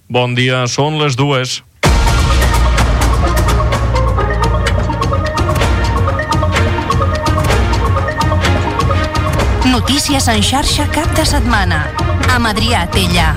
Bon dia, són les 2. Notícies en xarxa cap de setmana, amb Adrià Tella.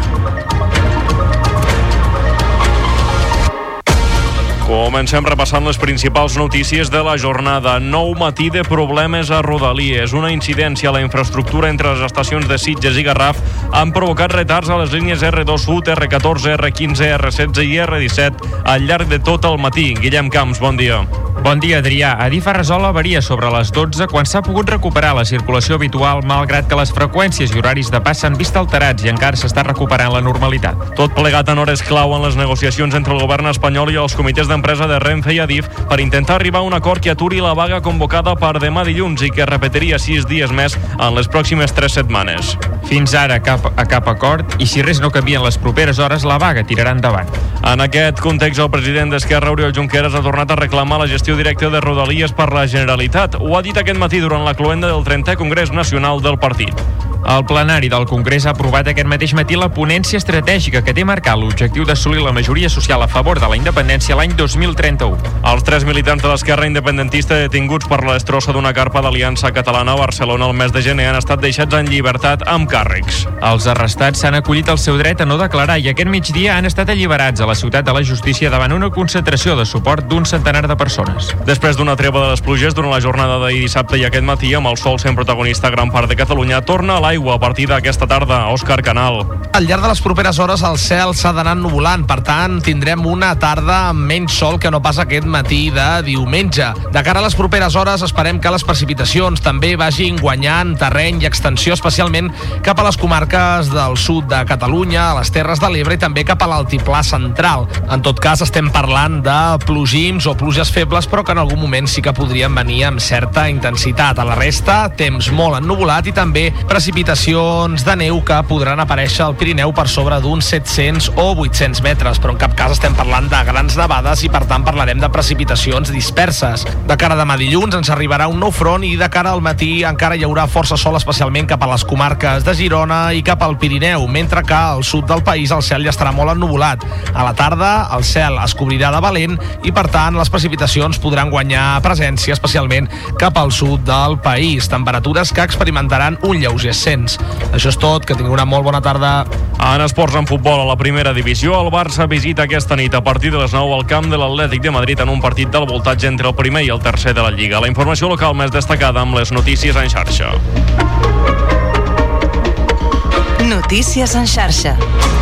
Comencem repassant les principals notícies de la jornada. Nou matí de problemes a Rodalies. Una incidència a la infraestructura entre les estacions de Sitges i Garraf han provocat retards a les línies R2 Sud, R14, R15, R16 i R17 al llarg de tot el matí. Guillem Camps, bon dia. Bon dia, Adrià. Adif ha resolt l'avaria sobre les 12 quan s'ha pogut recuperar la circulació habitual, malgrat que les freqüències i horaris de pas s'han vist alterats i encara s'està recuperant la normalitat. Tot plegat en hores clau en les negociacions entre el govern espanyol i els comitès d'empresa de Renfe i Adif per intentar arribar a un acord que aturi la vaga convocada per demà dilluns i que repetiria 6 dies més en les pròximes 3 setmanes. Fins ara cap acord, i si res no canvia en les properes hores, la vaga tirarà endavant. En aquest context, el president d'Esquerra, Oriol Junqueras, ha tornat a reclamar la gestió directa de Rodalies per la Generalitat. Ho ha dit aquest matí durant la cloenda del 30è Congrés Nacional del partit. El plenari del Congrés ha aprovat aquest mateix matí la ponència estratègica que té marcat l'objectiu d'assolir la majoria social a favor de la independència l'any 2031. Els 3 militants de l'esquerra independentista detinguts per la destrossa d'una carpa d'Aliança Catalana a Barcelona el mes de gener han estat deixats en llibertat amb càrrecs. Els arrestats s'han acollit al seu dret a no declarar i aquest migdia han estat alliberats a la ciutat de la justícia davant una concentració de suport d'un centenar de persones. Després d'una treva de les pluges durant la jornada d'ahir dissabte i aquest matí, amb el sol sent protagonista a gran part de Catalunya, torna a l'aigua a partir d'aquesta tarda. Òscar Canal. Al llarg de les properes hores el cel s'ha d'anar ennuvolant, per tant tindrem una tarda amb menys sol que no pas aquest matí de diumenge. De cara a les properes hores esperem que les precipitacions també vagin guanyant terreny i extensió, especialment cap a les comarques del sud de Catalunya, a les Terres de l'Ebre i també cap a l'altiplà central. En tot cas estem parlant de plogims o pluges febles, però que en algun moment sí que podrien venir amb certa intensitat. A la resta, temps molt ennuvolat i també precipitacions de neu que podran aparèixer al Pirineu per sobre d'uns 700 o 800 metres, però en cap cas estem parlant de grans nevades i per tant parlarem de precipitacions disperses. De cara a demà dilluns ens arribarà un nou front i de cara al matí encara hi haurà força sol, especialment cap a les comarques de Girona i cap al Pirineu, mentre que al sud del país el cel ja estarà molt ennuvolat. A la tarda el cel es cobrirà de valent i per tant les precipitacions podran guanyar presència, especialment cap al sud del país. Temperatures que experimentaran un lleuger ascens. Això és tot, que tingueu una molt bona tarda. En esports, en futbol, a la primera divisió, el Barça visita aquesta nit a partir de les 9 al camp de l'Atlètic de Madrid en un partit del voltatge entre el primer i el tercer de la Lliga. La informació local més destacada amb les notícies en xarxa. Notícies en xarxa.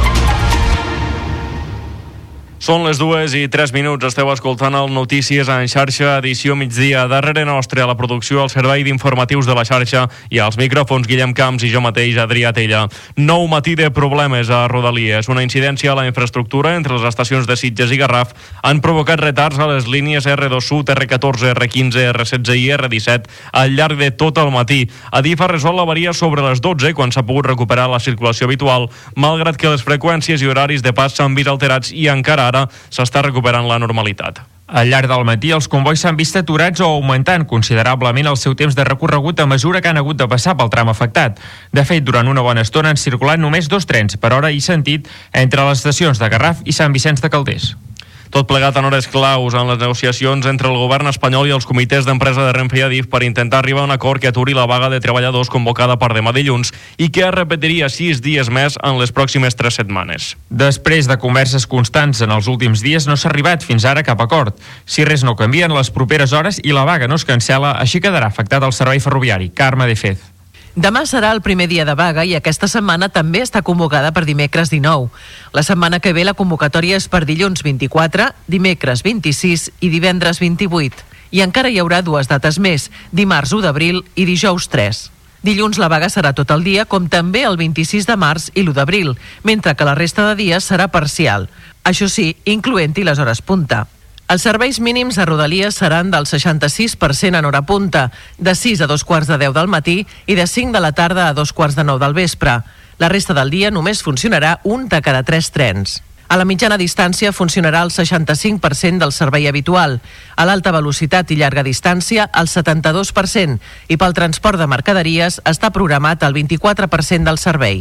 Són les 2:03. Esteu escoltant el Notícies en xarxa, edició migdia. Darrere nostre a la producció, el servei d'informatius de la xarxa i als micròfons Guillem Camps i jo mateix, Adrià Tella. Nou matí de problemes a Rodalies. Una incidència a la infraestructura entre les estacions de Sitges i Garraf han provocat retards a les línies R2 Sud, R14, R15, R16 i R17 al llarg de tot el matí. Adif ha resolt l'avaria sobre les 12 quan s'ha pogut recuperar la circulació habitual, malgrat que les freqüències i horaris de pas s'han vist alterats i encara ara s'està recuperant la normalitat. Al llarg del matí, els convois s'han vist aturats o augmentant considerablement el seu temps de recorregut a mesura que han hagut de passar pel tram afectat. De fet, durant una bona estona han circulat només 2 trens per hora i sentit entre les estacions de Garraf i Sant Vicenç de Calders. Tot plegat en hores claus en les negociacions entre el govern espanyol i els comitès d'empresa de Renfe i Adif per intentar arribar a un acord que aturi la vaga de treballadors convocada per demà dilluns i que es repetiria 6 dies més en les pròximes 3 setmanes. Després de converses constants en els últims dies, no s'ha arribat fins ara cap acord. Si res no canvia en les properes hores i la vaga no es cancel·la, així quedarà afectat el servei ferroviari. Carme de Fez. Demà serà el primer dia de vaga i aquesta setmana també està convocada per dimecres 19. La setmana que ve la convocatòria és per dilluns 24, dimecres 26 i divendres 28. I encara hi haurà 2 dates més, dimarts 1 d'abril i dijous 3. Dilluns la vaga serà tot el dia, com també el 26 de març i l'1 d'abril, mentre que la resta de dies serà parcial. Això sí, incloent-hi les hores punta. Els serveis mínims a Rodalies seran del 66% en hora punta, de 6 a 2:15 del matí i de 5 de la tarda a 2:15 del vespre. La resta del dia només funcionarà un de cada 3 trens. A la mitjana distància funcionarà el 65% del servei habitual, a l'alta velocitat i llarga distància el 72% i pel transport de mercaderies està programat el 24% del servei.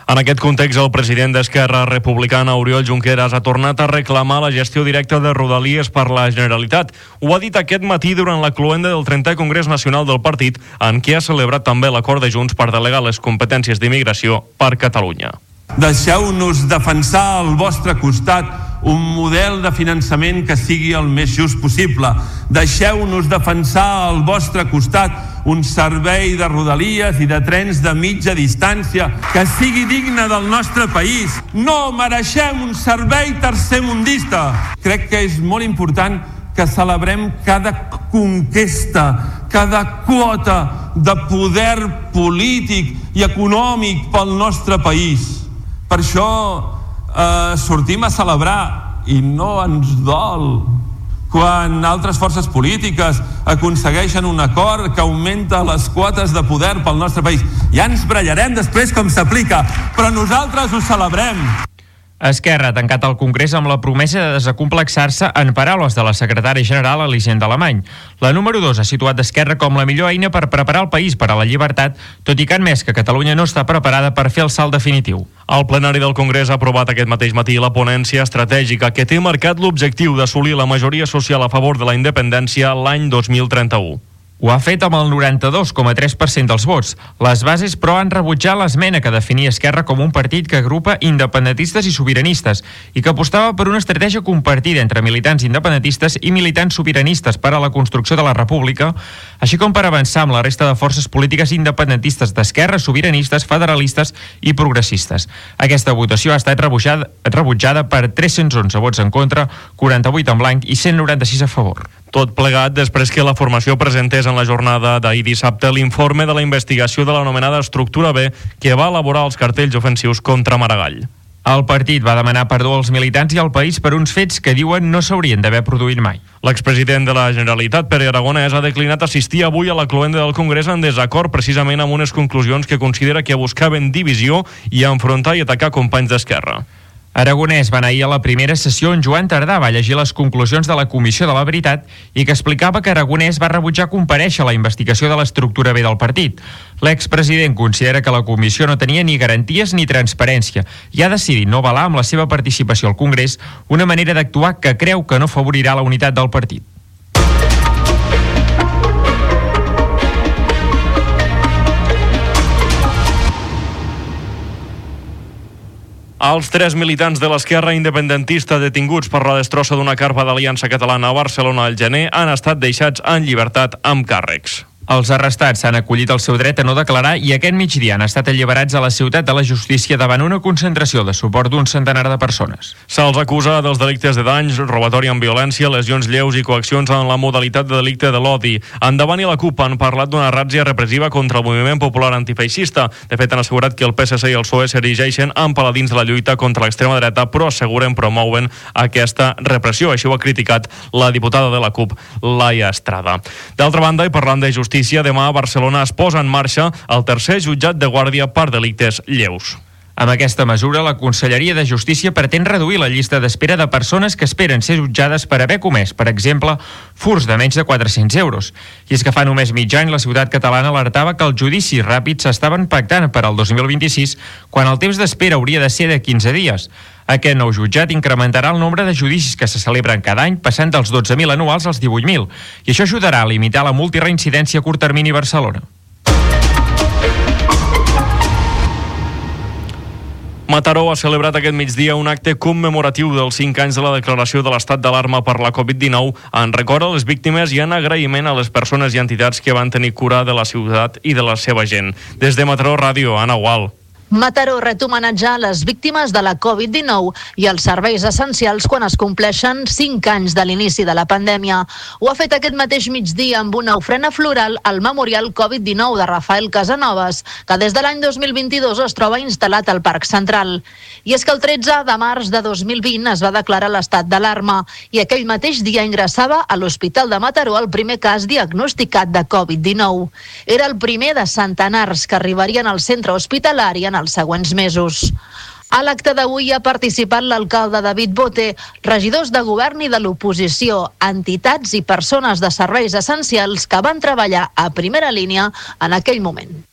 En aquest context, el president d'Esquerra Republicana, Oriol Junqueras, ha tornat a reclamar la gestió directa de Rodalies per la Generalitat. Ho ha dit aquest matí durant la cloenda del 30è Congrés Nacional del partit, en què ha celebrat també l'acord de Junts per delegar les competències d'immigració per Catalunya. Deixeu-nos defensar al vostre costat un model de finançament que sigui el més just possible. Deixeu-nos defensar al vostre costat un servei de rodalies i de trens de mitja distància que sigui digne del nostre país. No mereixem un servei tercermundista. Crec que és molt important que celebrem cada conquesta, cada quota de poder polític i econòmic pel nostre país. Per això sortim a celebrar i no ens dol quan altres forces polítiques aconsegueixen un acord que augmenta les quotes de poder pel nostre país. Ja ens brallarem després com s'aplica, però nosaltres ho celebrem. Esquerra ha tancat el Congrés amb la promesa de desacomplexar-se en paraules de la secretària general Elisenda Alemany. La número 2 ha situat Esquerra com la millor eina per preparar el país per a la llibertat, tot i que ha admès que Catalunya no està preparada per fer el salt definitiu. El plenari del Congrés ha aprovat aquest mateix matí la ponència estratègica que té marcat l'objectiu d'assolir la majoria social a favor de la independència l'any 2031. Ho ha fet amb el 92,3% dels vots. Les bases, però, han rebutjat l'esmena que definia Esquerra com un partit que agrupa independentistes i sobiranistes i que apostava per una estratègia compartida entre militants independentistes i militants sobiranistes per a la construcció de la república, així com per avançar amb la resta de forces polítiques independentistes d'esquerra, sobiranistes, federalistes i progressistes. Aquesta votació ha estat rebutjada per 311 vots en contra, 48 en blanc i 196 a favor. Tot plegat després que la formació presentés en la jornada d'ahir dissabte l'informe de la investigació de l'anomenada Estructura B que va elaborar els cartells ofensius contra Maragall. El partit va demanar perdó als militants i al país per uns fets que diuen no s'haurien d'haver produït mai. L'expresident de la Generalitat, Pere Aragonès, ha declinat assistir avui a la cloenda del Congrés en desacord precisament amb unes conclusions que considera que buscaven divisió i enfrontar i atacar companys d'Esquerra. Aragonès va anar ahir a la primera sessió on Joan Tardà va llegir les conclusions de la Comissió de la Veritat i que explicava que Aragonès va rebutjar comparèixer a la investigació de l'estructura B del partit. L'expresident considera que la comissió no tenia ni garanties ni transparència i ha decidit no avalar amb la seva participació al Congrés una manera d'actuar que creu que no afavorirà la unitat del partit. Els 3 militants de l'esquerra independentista detinguts per la destrossa d'una carpa d'Aliança Catalana a Barcelona al gener han estat deixats en llibertat amb càrrecs. Els arrestats s'han acollit al seu dret a no declarar i aquest migdia han estat alliberats a la ciutat de la justícia davant una concentració de suport d'un centenar de persones. Se'ls acusa dels delictes de danys, robatori amb violència, lesions lleus i coaccions en la modalitat de delicte de l'odi. Endavant i la CUP han parlat d'una ràtzia repressiva contra el moviment popular antifeixista. De fet, han assegurat que el PSC i el PSOE s'erigeixen en paladins de la lluita contra l'extrema dreta, però asseguren promouen aquesta repressió. Així ho ha criticat la diputada de la CUP, Laia Estrada. D'altra banda, i parlant de justícia, demà a Barcelona es posa en marxa el tercer jutjat de guàrdia per delictes lleus. Amb aquesta mesura, la Conselleria de Justícia pretén reduir la llista d'espera de persones que esperen ser jutjades per haver comès, per exemple, furts de menys de 400 euros. I és que fa només mig any la ciutat catalana alertava que els judicis ràpids s'estaven pactant per al 2026, quan el temps d'espera hauria de ser de 15 dies. Aquest nou jutjat incrementarà el nombre de judicis que se celebren cada any, passant dels 12.000 anuals als 18.000, i això ajudarà a limitar la multireincidència a curt termini a Barcelona. Mataró ha celebrat aquest migdia un acte commemoratiu dels 5 anys de la declaració de l'estat d'alarma per la Covid-19 en record a les víctimes i en agraïment a les persones i entitats que van tenir cura de la ciutat i de la seva gent. Des de Mataró Ràdio, Anna Gual. Mataró ret homenatjar les víctimes de la Covid-19 i els serveis essencials quan es compleixen 5 anys de l'inici de la pandèmia. Ho ha fet aquest mateix migdia amb una ofrena floral al Memorial Covid-19 de Rafael Casanovas, que des de l'any 2022 es troba instal·lat al Parc Central. I és que el 13 de març de 2020 es va declarar l'estat d'alarma i aquell mateix dia ingressava a l'Hospital de Mataró el primer cas diagnosticat de Covid-19. Era el primer de centenars que arribarien al centre hospitalari en els següents mesos. A l'acte d'avui ha participat l'alcalde David Bote, regidors de govern i de l'oposició, entitats i persones de serveis essencials que van treballar a primera línia en aquell moment.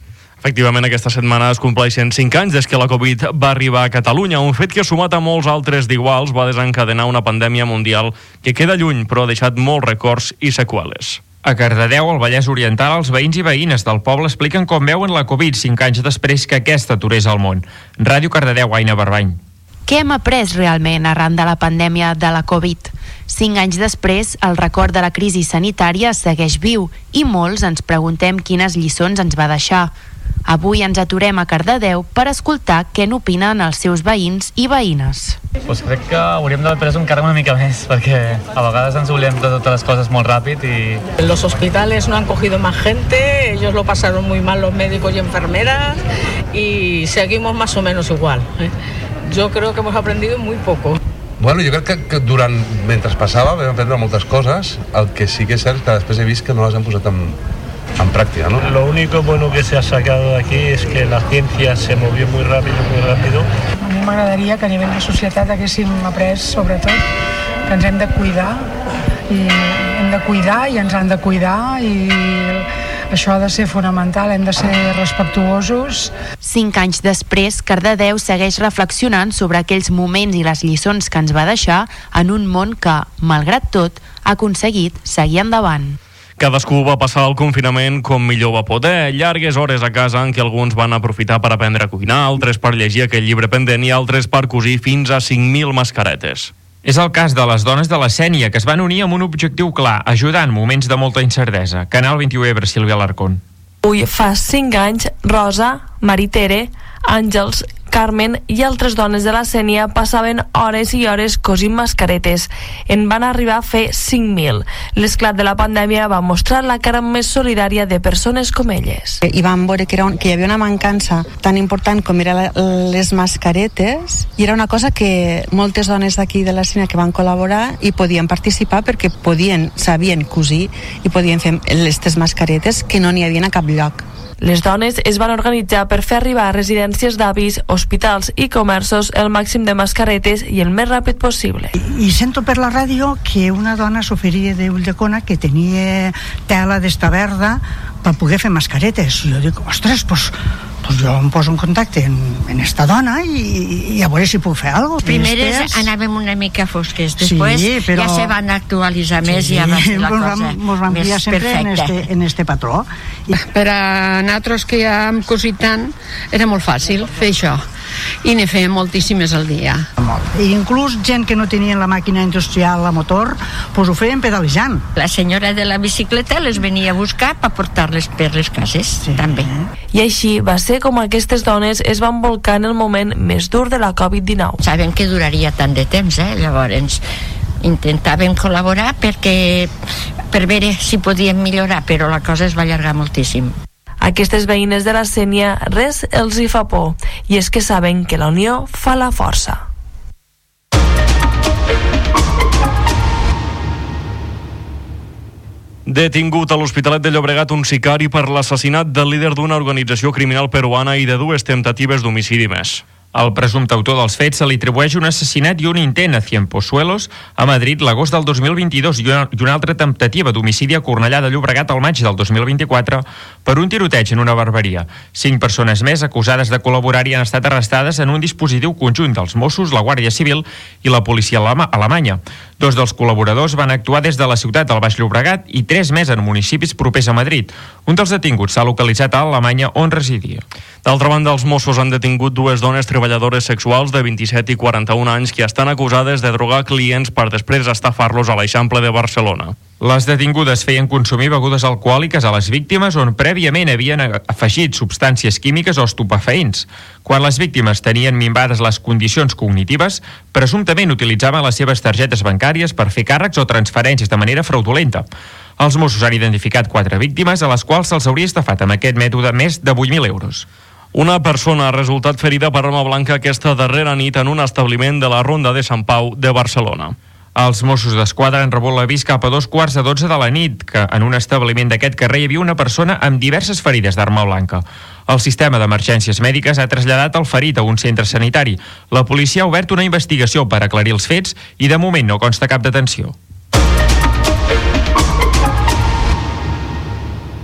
Efectivament, aquesta setmana es compleixen 5 anys des que la Covid va arribar a Catalunya, un fet que, sumat a molts altres d'iguals, va desencadenar una pandèmia mundial que queda lluny, però ha deixat molts records i seqüeles. A Cardedeu, al Vallès Oriental, els veïns i veïnes del poble expliquen com veuen la Covid 5 anys després que aquesta aturés al món. Ràdio Cardedeu, Aina Barbany. Què hem après realment arran de la pandèmia de la Covid? 5 anys després, el record de la crisi sanitària segueix viu i molts ens preguntem quines lliçons ens va deixar. Avui ens aturem a Cardedeu per escoltar què n'opinen els seus veïns i veïnes. Pues crec que hauríem d'haver pres un càrrec una mica més, perquè a vegades ens oblidem de totes les coses molt ràpid i... Los hospitales no han cogido más gente, ellos lo pasaron muy mal los médicos y enfermeras y seguimos más o menos igual. Yo creo que hemos aprendido muy poco. Bueno, jo crec que mentre passava vam aprendre moltes coses, el que sí que és cert que després he vist que no les hem posat en práctica, ¿no? Lo único bueno que se ha sacado de aquí es que la ciencia se movió muy rápido. A mi m'agradaria que a nivell de societat haguéssim après, sobretot, que ens hem de cuidar i ens han de cuidar i això ha de ser fonamental, hem de ser respectuosos. 5 anys després, Cardedeu segueix reflexionant sobre aquells moments i les lliçons que ens va deixar en un món que, malgrat tot, ha aconseguit seguir endavant. Cadascú va passar el confinament com millor va poder, llargues hores a casa en què alguns van aprofitar per aprendre a cuinar, altres per llegir aquell llibre pendent i altres per cosir fins a 5.000 mascaretes. És el cas de les dones de la Sénia, que es van unir amb un objectiu clar, ajudar en moments de molta incertesa. Canal 21 Ebre, Sílvia Alarcón. Avui fa 5 anys, Rosa, Maritere, Àngels, Carmen i altres dones de la Sénia passaven hores i hores cosint mascaretes. En van arribar a fer 5.000. L'esclat de la pandèmia va mostrar la cara més solidària de persones com elles. I vam veure que hi havia una mancança tan important com eren les mascaretes i era una cosa que moltes dones d'aquí de la Sénia que van col·laborar i podien participar perquè sabien cosir i podien fer aquestes mascaretes que no n'hi havia a cap lloc. Les dones es van organitzar per fer arribar a residències d'avis, hospitals i comerços el màxim de mascaretes i el més ràpid possible. I sento per la ràdio que una dona s'oferia d'Ulldecona que tenia tela d'esta verda per poder fer mascaretes. I jo dic, ostres, pues jo em poso en contacte amb esta dona i a veure si puc fer alguna cosa. Primeres anàvem una mica fosques, després ja se van actualitzar més i ja va ser la cosa més perfecta. En este patró. Per a nosaltres que ja hem cosit tant, era molt fàcil fer això. I ne feien moltíssimes al dia. I inclús gent que no tenien la màquina industrial a motor, doncs ho feien pedalejant. La senyora de la bicicleta les venia a buscar per portar-les per les cases, també. I així va ser com aquestes dones es van volcar en el moment més dur de la Covid-19. Sabem que duraria tant de temps, llavors intentàvem col·laborar per veure si podíem millorar, però la cosa es va allargar moltíssim. Aquestes veïnes de la Sénia res els hi fa por, i és que saben que la unió fa la força. Detingut a l'Hospitalet de Llobregat un sicari per l'assassinat del líder d'una organització criminal peruana i de 2 temptatives d'homicidi més. Al presumpte autor dels fets se li atribueix un assassinat i un intent a Cienpozuelos a Madrid l'agost del 2022 i una altra temptativa d'homicidi a Cornellà de Llobregat al maig del 2024 per un tiroteig en una barberia. 5 persones més acusades de col·laborar-hi han estat arrestades en un dispositiu conjunt dels Mossos, la Guàrdia Civil i la policia alemanya. 2 dels col·laboradors van actuar des de la ciutat del Baix Llobregat i 3 més en municipis propers a Madrid. Un dels detinguts s'ha localitzat a Alemanya, on residia. D'altra banda, els Mossos han detingut 2 dones treballadores sexuals de 27 i 41 anys que estan acusades de drogar clients per després estafar-los a l'Eixample de Barcelona. Les detingudes feien consumir begudes alcohòliques a les víctimes on prèviament havien afegit substàncies químiques o estupefaents. Quan les víctimes tenien minvades les condicions cognitives, presumptament utilitzaven les seves targetes bancàries per fer càrrecs o transferències de manera fraudulenta. Els Mossos han identificat 4 víctimes a les quals se'ls hauria estafat amb aquest mètode més de 8.000 euros. Una persona ha resultat ferida per arma blanca aquesta darrera nit en un establiment de la Ronda de Sant Pau de Barcelona. Els Mossos d'Esquadra han rebut l'avís cap a 2:15 de la nit que en un establiment d'aquest carrer hi havia una persona amb diverses ferides d'arma blanca. El sistema d'emergències mèdiques ha traslladat el ferit a un centre sanitari. La policia ha obert una investigació per aclarir els fets i de moment no consta cap detenció.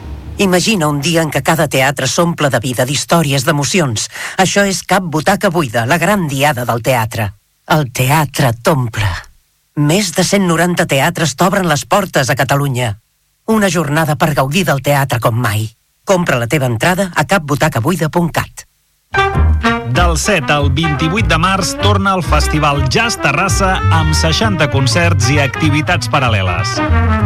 Imagina un dia en què cada teatre s'omple de vida, d'històries, d'emocions. Això és Cap Butaca Buida, la gran diada del teatre. El teatre t'omple. Més de 190 teatres t'obren les portes a Catalunya. Una jornada per gaudir del teatre com mai. Compra la teva entrada a capbutacabuida.cat. Del 7 al 28 de març torna el Festival Jazz Terrassa amb 60 concerts i activitats paral·leles.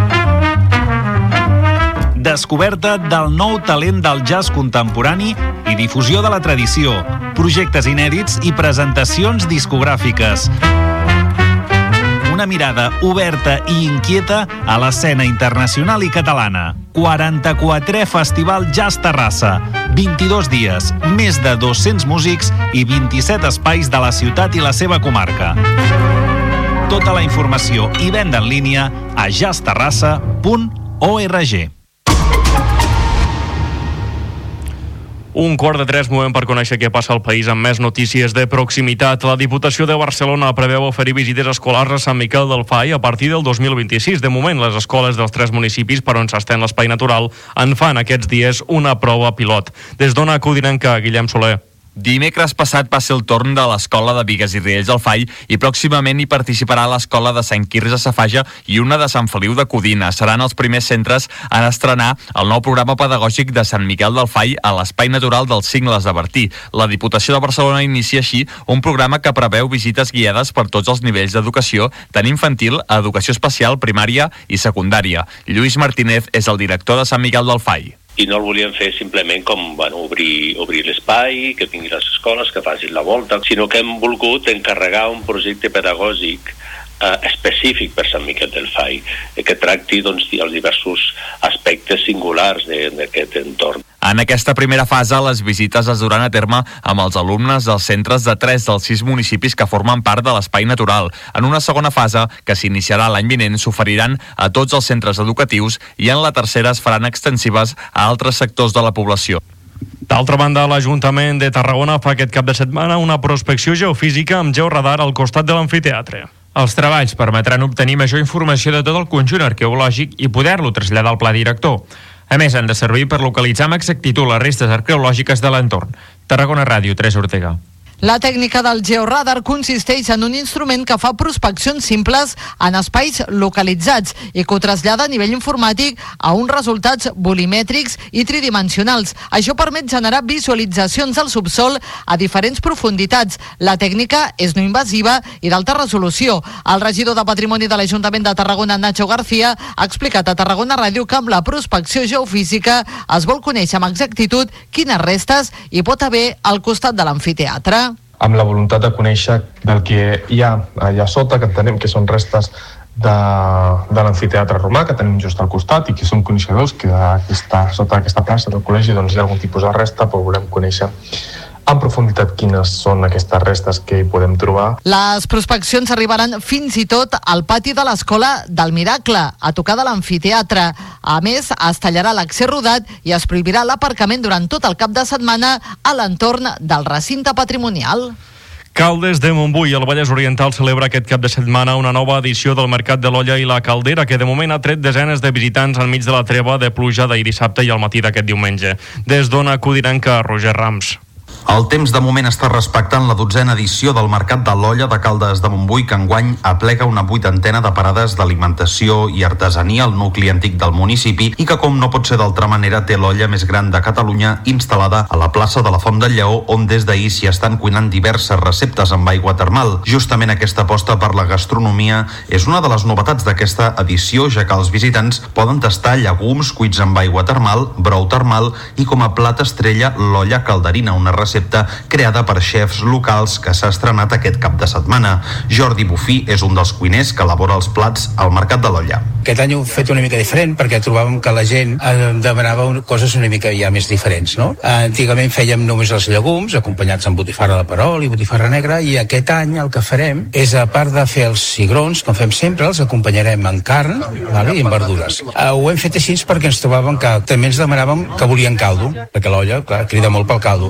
Descoberta del nou talent del jazz contemporani i difusió de la tradició, projectes inèdits i presentacions discogràfiques. Una mirada oberta i inquieta a l'escena internacional i catalana. 44è Festival Jazz Terrassa. 22 dies, més de 200 músics i 27 espais de la ciutat i la seva comarca. Tota la informació i venda en línia a jazzterrassa.org. 2:45 movem per conèixer què passa al país amb més notícies de proximitat. La Diputació de Barcelona preveu oferir visites escolars a Sant Miquel del Fai a partir del 2026. De moment, les escoles dels 3 municipis per on s'estén l'espai natural en fan aquests dies una prova pilot. Des d'Ona Codinenca, Guillem Soler. Dimecres passat va ser el torn de l'Escola de Bigues i Riells del Fai i pròximament hi participarà l'Escola de Sant Quirze a Safaja i una de Sant Feliu de Codina. Seran els primers centres en estrenar el nou programa pedagògic de Sant Miquel del Fai a l'Espai Natural dels Cingles de Bertí. La Diputació de Barcelona inicia així un programa que preveu visites guiades per tots els nivells d'educació, tant infantil, educació especial, primària i secundària. Lluís Martínez és el director de Sant Miquel del Fai. I no el volíem fer simplement com obrir l'espai, que vinguin les escoles, que facin la volta, sinó que hem volgut encarregar un projecte pedagògic específic per Sant Miquel del Fai, que tracti els diversos aspectes singulars d'aquest entorn. En aquesta primera fase, les visites es duran a terme amb els alumnes dels centres de 3 dels 6 municipis que formen part de l'espai natural. En una segona fase, que s'iniciarà l'any vinent, s'oferiran a tots els centres educatius i en la tercera es faran extensives a altres sectors de la població. D'altra banda, l'Ajuntament de Tarragona fa aquest cap de setmana una prospecció geofísica amb georadar al costat de l'amfiteatre. Els treballs permetran obtenir major informació de tot el conjunt arqueològic i poder-lo traslladar al pla director. A més, han de servir per localitzar amb exactitud les restes arqueològiques de l'entorn. Tarragona Ràdio, Teresa Ortega. La tècnica del georadar consisteix en un instrument que fa prospeccions simples en espais localitzats i que ho trasllada a nivell informàtic a uns resultats volimètrics i tridimensionals. Això permet generar visualitzacions del subsol a diferents profunditats. La tècnica és no invasiva i d'alta resolució. El regidor de Patrimoni de l'Ajuntament de Tarragona, Nacho García, ha explicat a Tarragona Ràdio que amb la prospecció geofísica es vol conèixer amb exactitud quines restes hi pot haver al costat de l'amfiteatre. Amb la voluntat de conèixer del que hi ha allà sota, que entenem que són restes de l'amfiteatre romà, que tenim just al costat, i que som coneixedors que sota aquesta plaça del col·legi hi ha algun tipus de resta, però volem conèixer en profunditat quines són aquestes restes que hi podem trobar. Les prospeccions arribaran fins i tot al pati de l'Escola del Miracle, a tocar de l'amfiteatre. A més, es tallarà l'accés rodat i es prohibirà l'aparcament durant tot el cap de setmana a l'entorn del recinte patrimonial. Caldes de Montbui, el Vallès Oriental, celebra aquest cap de setmana una nova edició del Mercat de l'Olla i la Caldera, que de moment ha tret desenes de visitants enmig de la treva de pluja d'ahir dissabte i al matí d'aquest diumenge. Des d'Ona Codinenca, Roger Rams. El temps de moment està respectant la 12a edició del Mercat de l'Olla de Caldes de Montbui, que enguany aplega una 80a de parades d'alimentació i artesania al nucli antic del municipi i que, com no pot ser d'altra manera, té l'olla més gran de Catalunya instal·lada a la plaça de la Font del Lleó, on des d'ahir s'hi estan cuinant diverses receptes amb aigua termal. Justament aquesta aposta per la gastronomia és una de les novetats d'aquesta edició, ja que els visitants poden tastar llegums cuits amb aigua termal, brou termal i com a plat estrella l'olla calderina, una recepta creada per xefs locals que s'ha estrenat aquest cap de setmana. Jordi Bufí és un dels cuiners que elabora els plats al Mercat de l'Olla. Aquest any ho hem fet una mica diferent perquè trobàvem que la gent demanava coses una mica ja més diferents, no? Antigament fèiem només els llegums, acompanyats amb botifarra de perol i botifarra negra, i aquest any el que farem és, a part de fer els cigrons, com fem sempre, els acompanyarem en carn, i en verdures. Ho hem fet així perquè ens trobàvem que també ens demanàvem que volien caldo, perquè l'olla, clar, crida molt pel caldo. Si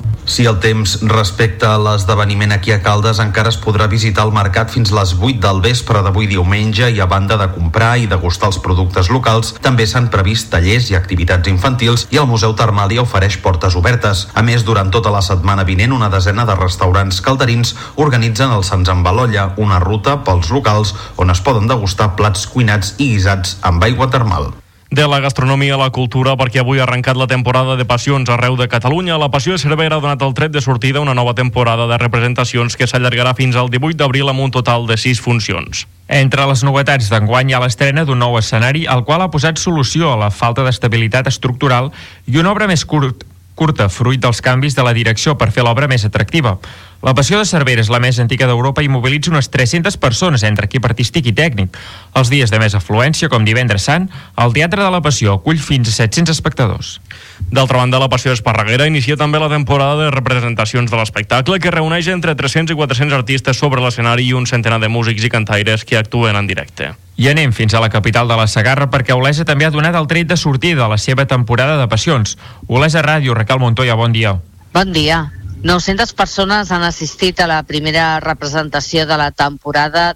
el temps respecte a l'esdeveniment aquí a Caldes, encara es podrà visitar el mercat fins les 8 del vespre d'avui diumenge i a banda de comprar i degustar els productes locals, també s'han previst tallers i activitats infantils i el Museu Termal hi ofereix portes obertes. A més, durant tota la setmana vinent, una desena de restaurants calderins organitzen el Sants amb Balolla, una ruta pels locals on es poden degustar plats cuinats i guisats amb aigua termal. De la gastronomia a la cultura, perquè avui ha arrencat la temporada de Passions arreu de Catalunya. La Passió de Cervera ha donat el tret de sortida a una nova temporada de representacions que s'allargarà fins al 18 d'abril amb un total de 6 funcions. Entre les novetats d'enguany hi ha l'estrena d'un nou escenari al qual ha posat solució a la falta d'estabilitat estructural i una obra més curta, fruit dels canvis de la direcció per fer l'obra més atractiva. La Passió de Cervera és la més antiga d'Europa i mobilitza unes 300 persones entre equip artístic i tècnic. Els dies de més afluència, com Divendres Sant, el Teatre de la Passió acull fins a 700 espectadors. D'altra banda, la Passió d'Esparreguera inicia també la temporada de representacions de l'espectacle, que reuneix entre 300 i 400 artistes sobre l'escenari i un centenar de músics i cantaires que actuen en directe. I anem fins a la capital de la Segarra, perquè Olesa també ha donat el tret de sortida a la seva temporada de Passions. Olesa Ràdio, Raquel Montoya, bon dia. Bon dia. 900 persones han assistit a la primera representació de la temporada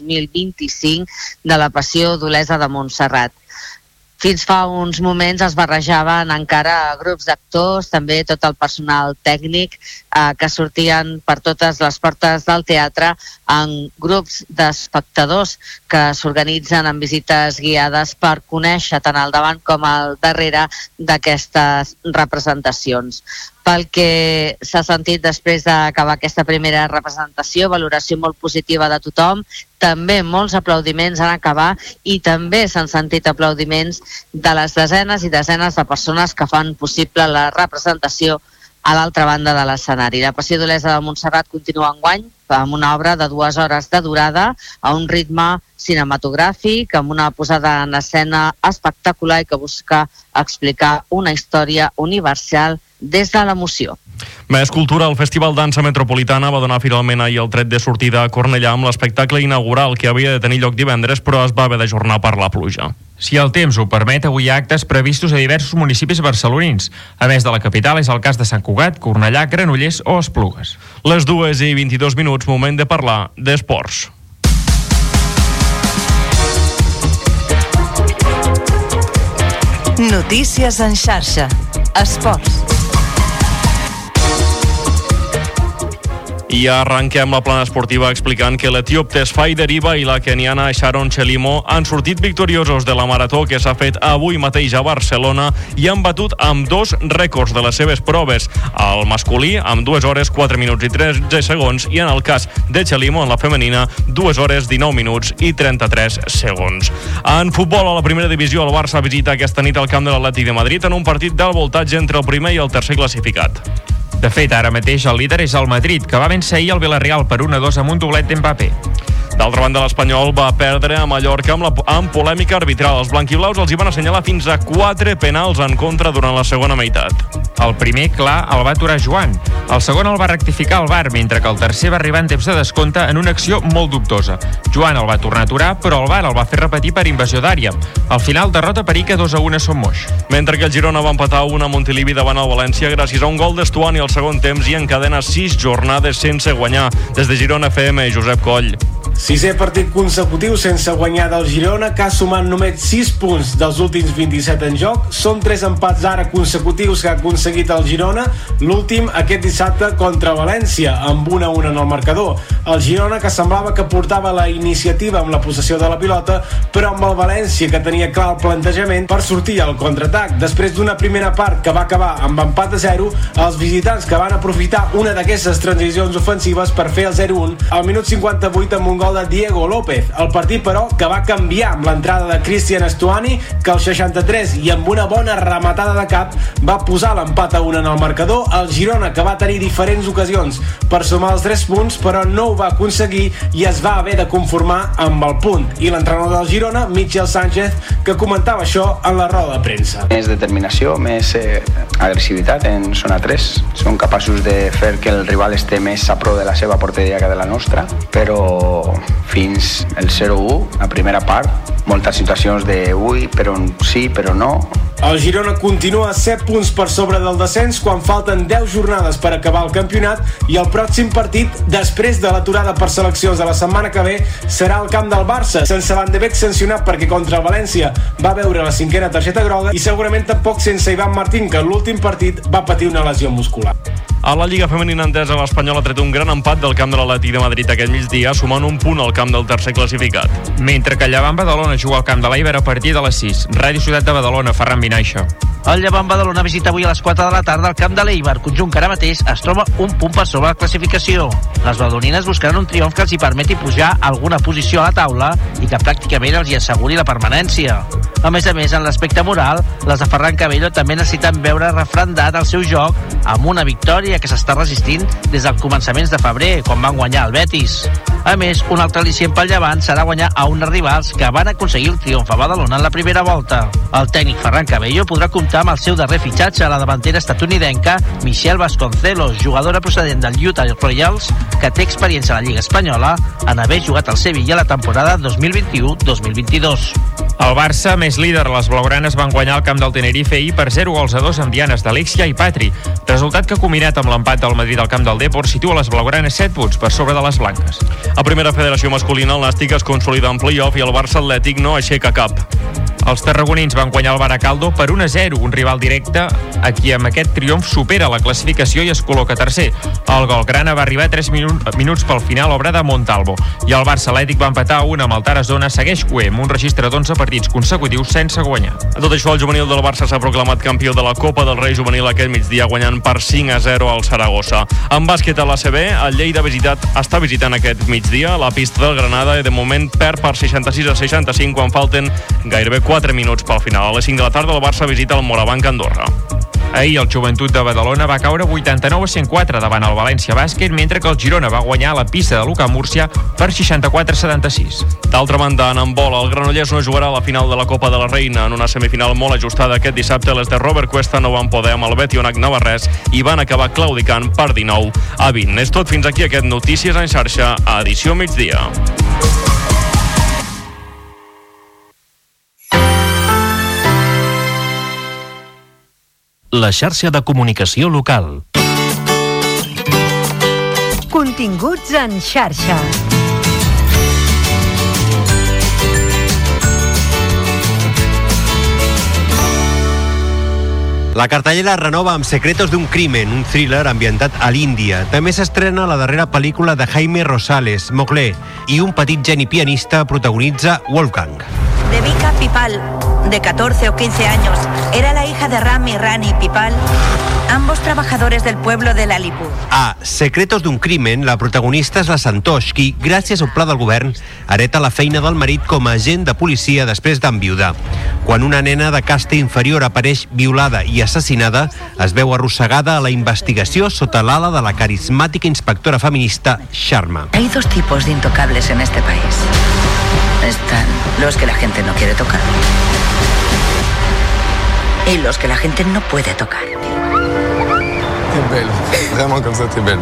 2025 de la Passió d'Olesa de Montserrat. Fins fa uns moments es barrejaven encara grups d'actors, també tot el personal tècnic que sortien per totes les portes del teatre en grups d'espectadors que s'organitzen en visites guiades per conèixer tant al davant com al darrere d'aquestes representacions. Pel que s'ha sentit després d'acabar aquesta primera representació, valoració molt positiva de tothom, també molts aplaudiments en acabar i també s'han sentit aplaudiments de les desenes i desenes de persones que fan possible la representació a l'altra banda de l'escenari. La Passió d'Olesa de Montserrat continua enguany amb una obra de 2 hores de durada a un ritme cinematogràfic, amb una posada en escena espectacular i que busca explicar una història universal des de l'emoció. Més cultura, el Festival Dansa Metropolitana va donar finalment ahir el tret de sortida a Cornellà amb l'espectacle inaugural que havia de tenir lloc divendres, però es va haver d'ajornar per la pluja. Si el temps ho permet, avui hi ha actes previstos a diversos municipis barcelonins. A més de la capital, és el cas de Sant Cugat, Cornellà, Granollers o Esplugues. Les 2:22, moment de parlar d'esports. Notícies en xarxa. Esports. I arrenquem la plana esportiva explicant que l'etíop Tesfaye Deriba i la keniana Sharon Chelimo han sortit victoriosos de la marató que s'ha fet avui mateix a Barcelona i han batut amb 2 rècords de les seves proves. El masculí amb 2 hores 4 minuts i 13 segons i en el cas de Chelimo, en la femenina, 2 hores 19 minuts i 33 segons. En futbol, a la primera divisió, el Barça visita aquesta nit al camp de l'Atlètic de Madrid en un partit d'alt voltatge entre el primer i el tercer classificat. De fet, ara mateix el líder és el Madrid, que va vèncer ahir el Villarreal per 1-2 amb un doblet d'Mbappé. D'altra banda, l'Espanyol va perdre a Mallorca amb polèmica arbitral. Els blanquiblaus els hi van assenyalar fins a 4 penals en contra durant la segona meitat. El primer, clar, el va aturar Joan. El segon el va rectificar el VAR, mentre que el tercer va arribar en temps de descompte en una acció molt dubtosa. Joan el va tornar a aturar, però el VAR el va fer repetir per invasió d'àrea. Al final, derrota per Ica 2-1 a Son Moix. Mentre que el Girona va empatar 1 a Montilivi davant el València gràcies a un gol d'Estuani al segon temps i encadena 6 jornades sense guanyar. Des de Girona FM, Josep Coll. 6è partit consecutiu sense guanyar del Girona, que ha sumat només 6 punts dels últims 27 en joc. Són 3 empats ara consecutius que ha aconseguit el Girona, l'últim aquest dissabte contra València, amb 1-1 en el marcador. El Girona, que semblava que portava la iniciativa amb la possessió de la pilota, però amb el València, que tenia clar el plantejament per sortir al contraatac. Després d'una primera part que va acabar amb empat a 0, els visitants, que van aprofitar una d'aquestes transicions ofensives per fer el 0-1 al minut 58 amb un gol de Diego López. El partit, però, que va canviar amb l'entrada de Cristian Estuani, que al 63 i amb una bona rematada de cap va posar l'empat a 1 en el marcador. El Girona, que va tenir diferents ocasions per sumar els 3 punts, però no ho va aconseguir i es va haver de conformar amb el punt. I l'entrenador del Girona, Michel Sánchez, que comentava això en la roda de premsa. Més determinació, més agressivitat en zona 3. Som capaços de fer que el rival esté més a prop de la seva porteria que de la nostra, però fins el 0-1, la primera part, moltes situacions de ui, però sí, però no, El Girona continua a 7 punts per sobre del descens quan falten 10 jornades per acabar el campionat i el pròxim partit, després de l'aturada per seleccions de la setmana que ve, serà al camp del Barça, sense Van de Beek sancionat perquè contra el València va veure la 5a targeta groga i segurament tampoc sense Ivan Martín, que en l'últim partit va patir una lesió muscular. A la Lliga Femenina Entesa, l'Espanyol ha tret un gran empat del camp de l'Atlètic de Madrid aquest migdia, sumant un punt al camp del tercer classificat. Mentre que el Llevant Badalona juga al camp de l'Eiber a partir de les 6. Ràdio Ciutat de Badalona, Ferran Vinaixa. El Llevant Badalona visita avui a les 4 de la tarda al camp de l'Eiber, conjunt que ara mateix es troba un punt per sobre la classificació. Les badalonines buscaran un triomf que els hi permeti pujar a alguna posició a la taula i que pràcticament els hi asseguri la permanència. A més, en l'aspecte moral, les de Ferran Cabello també necessiten veure refrendat el seu joc amb una victòria que s'està resistint des dels començaments de febrer, quan van guanyar el Betis. A més, un altre al·licient pel Llevant serà guanyar a uns rivals que van aconseguir el triomf a Badalona en la primera volta. El tècnic Ferran Cabello podrà comptar amb el seu darrer fitxatge a la davantera estatunidenca Michelle Vasconcelos, jugadora procedent del Utah Royals, que té experiència a la Lliga Espanyola en haver jugat al Sevilla la temporada 2021-2022. El Barça, més líder, les blaugranes van guanyar el camp del Tenerife ahir per 0-2 amb dianes d'Alexia i Patri. Resultat que, combinat amb l'empat del Madrid al camp del Depor, situa les blaugranes 7 punts per sobre de les blanques. A primera federació masculina, el Nàstic es consolida en play-off i el Barça Atlètic no aixeca cap. Els tarragonins van guanyar el Baracaldo per 1-0, un rival directe a qui amb aquest triomf supera la classificació i es col·loca tercer. El gol grana va arribar 3 minuts pel final, obra de Montalvo, i el Barça Atlètic va empatar 1 amb el Tarazona, segueix cuer amb un registre d'11 partits consecutius sense guanyar. A tot això, el juvenil del Barça s'ha proclamat campió de la Copa del Rei Juvenil aquest migdia, guanyant per 5-0 al Saragossa. En bàsquet a l'ACB, el Lleida està visitant aquest migdia la pista del Granada i de moment perd per 66-65 quan falten gairebé 4 minuts pel final. A les 5 de la tarda el Barça visita el Morabanc Andorra. Ahir el Joventut de Badalona va caure 89-104 davant el València Bàsquet, mentre que el Girona va guanyar a la pista de l'UCAM Múrcia per 64-76. D'altra banda, en handbol, el Granollers no jugarà a la final de la Copa de la Reina. En una semifinal molt ajustada aquest dissabte, les de Robert Cuesta no van poder amb el Betionac Navarrès i van acabar claudicant per 19-20. És tot fins aquí aquest Notícies en xarxa a edició migdia. La xarxa de comunicació local. Continguts en xarxa. La cartellera renova amb Secretos d'un crimen, un thriller ambientat a l'Índia. També s'estrena la darrera pel·lícula de Jaime Rosales, Mowgli, i un petit geni pianista protagonitza Wolfgang. Devika Pipal, de 14 o 15 años, era la hija de Ram y Rani Pipal, ambos trabajadores del pueblo de Lalipur. A Secretos d'un crimen, la protagonista és la Santosh, qui, gràcies al pla del govern, hereta la feina del marit com a agent de policia després d'enviudar. Quan una nena de casta inferior apareix violada i assassinada, es veu arrossegada a la investigació sota l'ala de la carismàtica inspectora feminista Sharma. Hay dos tipos de intocables en este país. Están los que la gente no quiere tocar y los que la gente no puede tocar. T'es belle, vraiment comme ça t'es belle.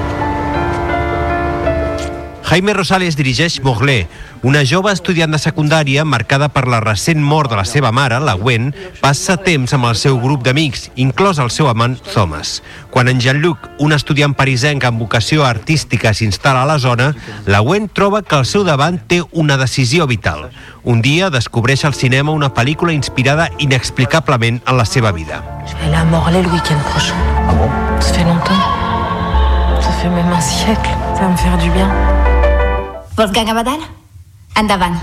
Jaime Rosales dirigeix Mowgli. Una jove estudiant de secundària, marcada per la recent mort de la seva mare, la Gwen, passa temps amb el seu grup d'amics, inclòs el seu amant Thomas. Quan en Jean-Luc, un estudiant parisenc amb vocació artística, s'instal·la a la zona, la Gwen troba que al seu davant té una decisió vital. Un dia descobreix al cinema una pel·lícula inspirada inexplicablement en la seva vida. Je vais aller à Morlaix le week-end prochain. Ah bon? Ça fait longtemps. Ça fait même un siècle. Ça va me faire du bien. Wolfgang Abadal, endavant.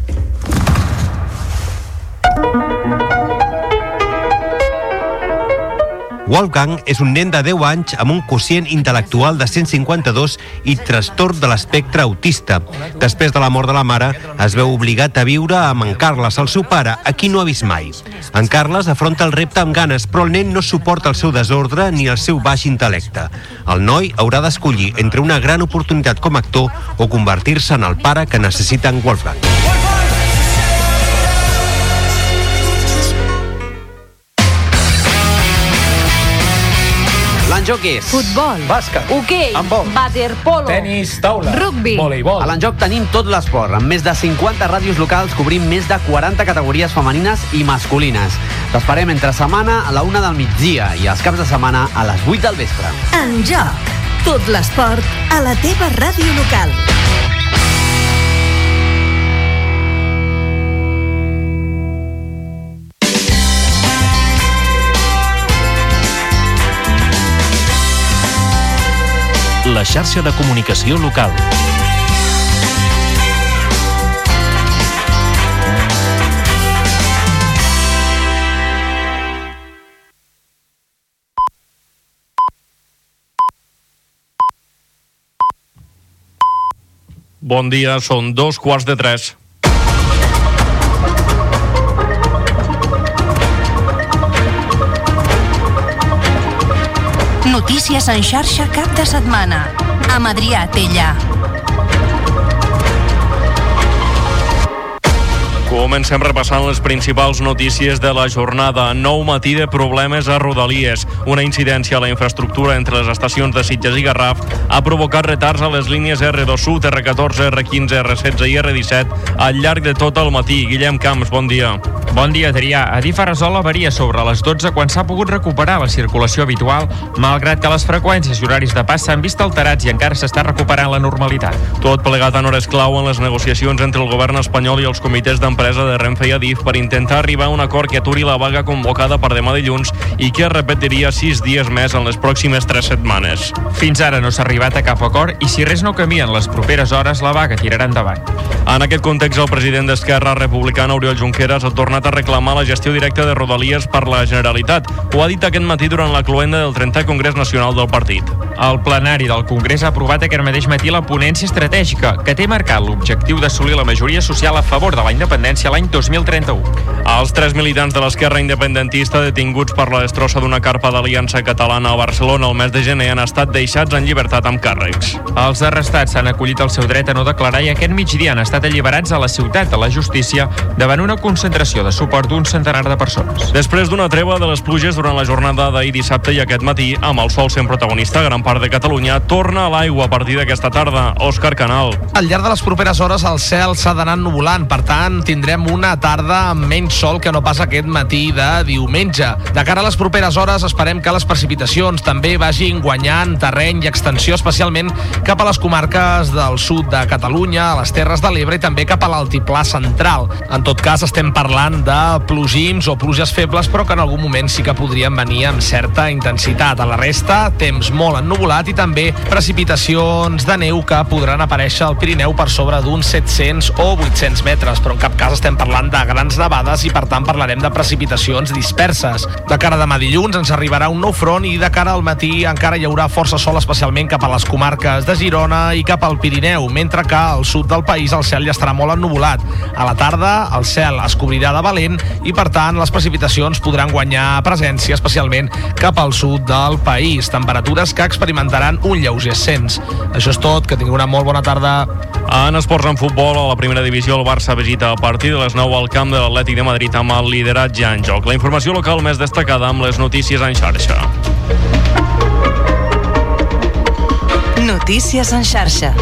Wolfgang és un nen de 10 anys amb un quocient intel·lectual de 152 i trastorn de l'espectre autista. Després de la mort de la mare, es veu obligat a viure amb en Carles, el seu pare, a qui no ha vist mai. En Carles afronta el repte amb ganes, però el nen no suporta el seu desordre ni el seu baix intel·lecte. El noi haurà d'escollir entre una gran oportunitat com a actor o convertir-se en el pare que necessita en Wolfgang. l'enjoc és futbol, bàsquet, hoquei, handbol, waterpolo, tenis, taula, rugbi, voleibol. A l'enjoc tenim tot l'esport. Amb més de 50 ràdios locals cobrim més de 40 categories femenines i masculines. T'esperem entre setmana a la 1 del migdia i els caps de setmana a les 8 del vespre. En joc. Tot l'esport a la teva ràdio local. La xarxa de comunicació local. Bon dia, són 2:15. Notícies en xarxa cap de setmana. Amb Adrià Tella. Comencem repassant les principals notícies de la jornada. Nou matí de problemes a Rodalies. Una incidència a la infraestructura entre les estacions de Sitges i Garraf ha provocat retards a les línies R2 Sud, R14, R15, R16 i R17 al llarg de tot el matí. Guillem Camps, bon dia. Bon dia, Adrià. Adif ha resolt l'avaria sobre les 12 quan s'ha pogut recuperar la circulació habitual, malgrat que les freqüències i horaris de pas s'han vist alterats i encara s'està recuperant la normalitat. Tot plegat en hores clau en les negociacions entre el govern espanyol i els comitès d'empresa de Renfe i Adif per intentar arribar a un acord que aturi la vaga convocada per demà dilluns i que es repetiria 6 dies més en les pròximes 3 setmanes. Fins ara no s'ha arribat a cap acord i si res no canvia en les properes hores, la vaga tirarà endavant. En aquest context, el president d'Esquerra Republicana, Oriol Junqueras, ha tornat a reclamar la gestió directa de Rodalies per la Generalitat. Ho ha dit aquest matí durant la cloenda del 30è Congrés Nacional del partit. El plenari del Congrés ha aprovat aquest mateix matí la ponència estratègica, que té marcat l'objectiu d'assolir la majoria social a favor de la independència l'any 2031. Els 3 militants de l'esquerra independentista detinguts per la destrossa d'una carpa d'Aliança Catalana a Barcelona el mes de gener han estat deixats en llibertat amb càrrecs. Els arrestats s'han acollit al seu dret a no declarar i aquest migdia han estat alliberats a la ciutat de la justícia davant una concentració de suport d'un centenar de persones. Després d'una treva de les pluges durant la jornada d'ahir dissabte i aquest matí, amb el sol sent protagonista a gran part de Catalunya, torna a l'aigua a partir d'aquesta tarda. Òscar Canal. Al llarg de les properes hores el cel s'ha d'anar ennuvolant, per tant tindrem una tarda amb menys sol que no pas aquest matí de diumenge. De cara a les properes hores esperem que les precipitacions també vagin guanyant terreny i extensió, especialment cap a les comarques del sud de Catalunya, a les Terres de l'Ebre i també cap a l'altiplà central. En tot cas estem parlant de plogims o pluges febles, però que en algun moment sí que podrien venir amb certa intensitat. A la resta, temps molt ennuvolat i també precipitacions de neu que podran aparèixer al Pirineu per sobre d'uns 700 o 800 metres, però en cap cas estem parlant de grans nevades i per tant parlarem de precipitacions disperses. De cara a demà dilluns ens arribarà un nou front i de cara al matí encara hi haurà força sol, especialment cap a les comarques de Girona i cap al Pirineu, mentre que al sud del país el cel ja estarà molt ennuvolat. A la tarda el cel es cobrirà de valent i per tant les precipitacions podran guanyar presència, especialment cap al sud del país. Temperatures que experimentaran un lleuger ascens. Això és tot, que tingueu una molt bona tarda. En esports en futbol, a la primera divisió el Barça visita a partir de les 9 al camp de l'Atlètic de Madrid amb el lideratge en joc. La informació local més destacada amb les notícies en xarxa. Notícies en xarxa.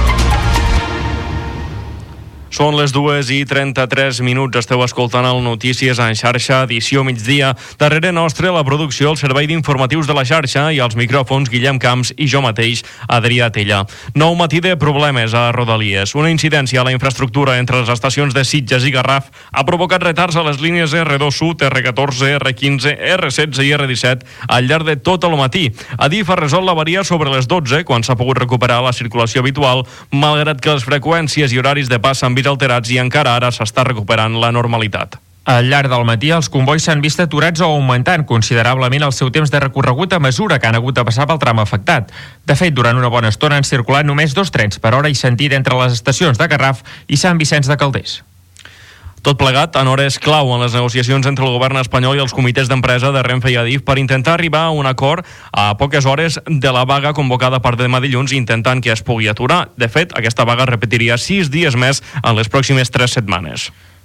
Són les 2:33. Esteu escoltant el Notícies en xarxa, edició migdia. Darrere nostre, la producció, el servei d'informatius de la xarxa i els micròfons Guillem Camps i jo mateix, Adrià Tella. Nou matí de problemes a Rodalies. Una incidència a la infraestructura entre les estacions de Sitges i Garraf ha provocat retards a les línies R2 Sud, R14, R15, R16 i R17 al llarg de tot el matí. Adif ha resolt l'avaria sobre les 12, quan s'ha pogut recuperar la circulació habitual, malgrat que les freqüències i horaris de pas s'han vist alterats i encara ara s'està recuperant la normalitat. Al llarg del matí, els convois s'han vist aturats o augmentant considerablement el seu temps de recorregut a mesura que han hagut de passar pel tram afectat. De fet, durant una bona estona han circulat només 2 trens per hora i sentit entre les estacions de Garraf i Sant Vicenç de Calders. Tot plegat en hores clau en les negociacions entre el govern espanyol i els comitès d'empresa de Renfe i Adif per intentar arribar a un acord a poques hores de la vaga convocada per demà dilluns, intentant que es pugui aturar. De fet, aquesta vaga repetiria 6 dies més en les pròximes 3 setmanes.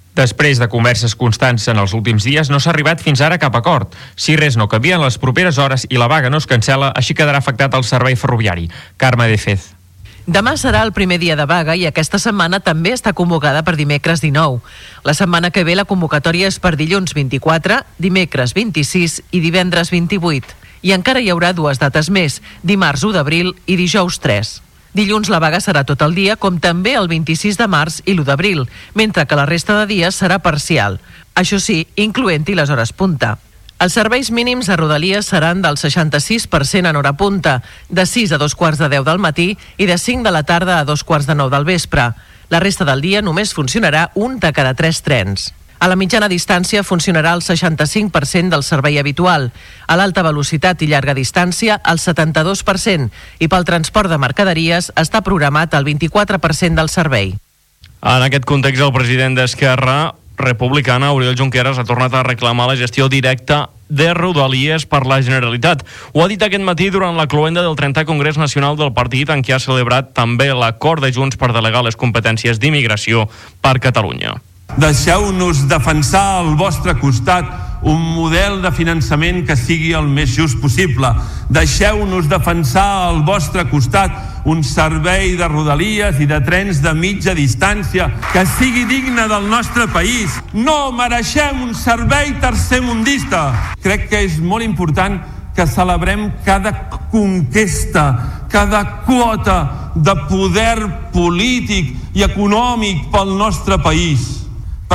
Després de converses constants en els últims dies, no s'ha arribat fins ara cap acord. Si res no canvia en les properes hores i la vaga no es cancel·la, així quedarà afectat el servei ferroviari. Carme de Fez. Demà serà el primer dia de vaga i aquesta setmana també està convocada per dimecres 19. La setmana que ve la convocatòria és per dilluns 24, dimecres 26 i divendres 28. I encara hi haurà 2 dates més, dimarts 1 d'abril i dijous 3. Dilluns la vaga serà tot el dia, com també el 26 de març i l'1 d'abril, mentre que la resta de dies serà parcial. Això sí, incloent-hi les hores punta. Els serveis mínims a Rodalies seran del 66% en hora punta, de 6 a 2:15 del matí i de 5 de la tarda a 2:45 del vespre. La resta del dia només funcionarà un de cada 3 trens. A la mitjana distància funcionarà el 65% del servei habitual, a l'alta velocitat i llarga distància el 72% i pel transport de mercaderies està programat el 24% del servei. En aquest context, el president d'Esquerra Republicana, Oriol Junqueras, ha tornat a reclamar la gestió directa de Rodalies per la Generalitat. Ho ha dit aquest matí durant la cloenda del 30è Congrés Nacional del Partit, en què ha celebrat també l'acord de Junts per delegar les competències d'immigració per Catalunya. Deixeu-nos defensar al vostre costat un model de finançament que sigui el més just possible. Deixeu-nos defensar al vostre costat un servei de Rodalies i de trens de mitja distància que sigui digne del nostre país. No mereixem un servei tercermundista. Crec que és molt important que celebrem cada conquesta, cada quota de poder polític i econòmic pel nostre país. Per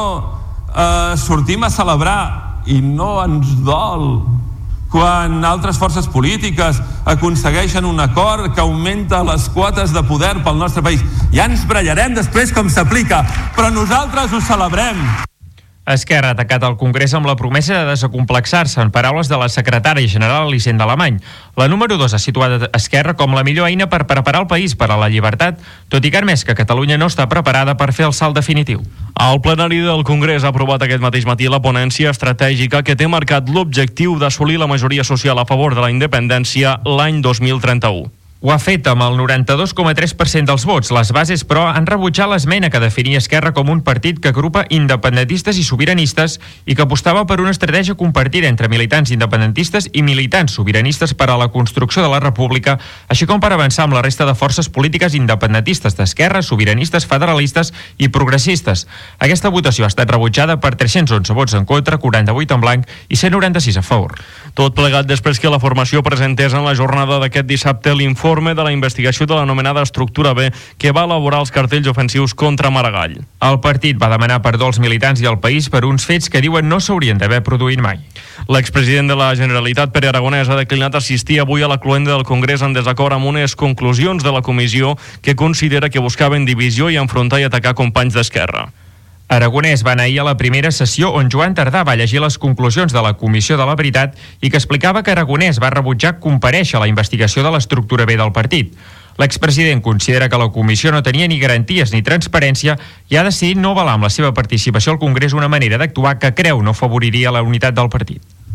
això sortim a celebrar i no ens dol quan altres forces polítiques aconsegueixen un acord que augmenta les quotes de poder pel nostre país. Ja ens brallarem després com s'aplica, però nosaltres ho celebrem. Esquerra ha atacat el Congrés amb la promesa de desacomplexar-se, en paraules de la secretària general Elisenda Alemany. La número 2 ha situat Esquerra com la millor eina per preparar el país per a la llibertat, tot i que ha admès que Catalunya no està preparada per fer el salt definitiu. El plenari del Congrés ha aprovat aquest mateix matí la ponència estratègica que té marcat l'objectiu d'assolir la majoria social a favor de la independència l'any 2031. Ho ha fet amb el 92,3% dels vots. Les bases, però, han rebutjat l'esmena que definia Esquerra com un partit que agrupa independentistes i sobiranistes i que apostava per una estratègia compartida entre militants independentistes i militants sobiranistes per a la construcció de la república, així com per avançar amb la resta de forces polítiques independentistes d'esquerra, sobiranistes, federalistes i progressistes. Aquesta votació ha estat rebutjada per 311 vots en contra, 48 en blanc i 196 a favor. Tot plegat després que la formació presentés en la jornada d'aquest dissabte l'informe de la investigació de l'anomenada Estructura B que va elaborar els cartells ofensius contra Maragall. El partit va demanar perdó als militants i al país per uns fets que diuen no s'haurien d'haver produït mai. L'expresident de la Generalitat, Pere Aragonès, ha declinat assistir avui a la cloenda del Congrés en desacord amb unes conclusions de la comissió que considera que buscaven divisió i enfrontar i atacar companys d'Esquerra. Aragonès va anar ahir a la primera sessió on Joan Tardà va llegir les conclusions de la Comissió de la Veritat i que explicava que Aragonès va rebutjar comparèixer a la investigació de l'estructura B del partit. L'expresident considera que la comissió no tenia ni garanties ni transparència i ha decidit no avalar amb la seva participació al Congrés una manera d'actuar que creu no afavoriria la unitat del partit.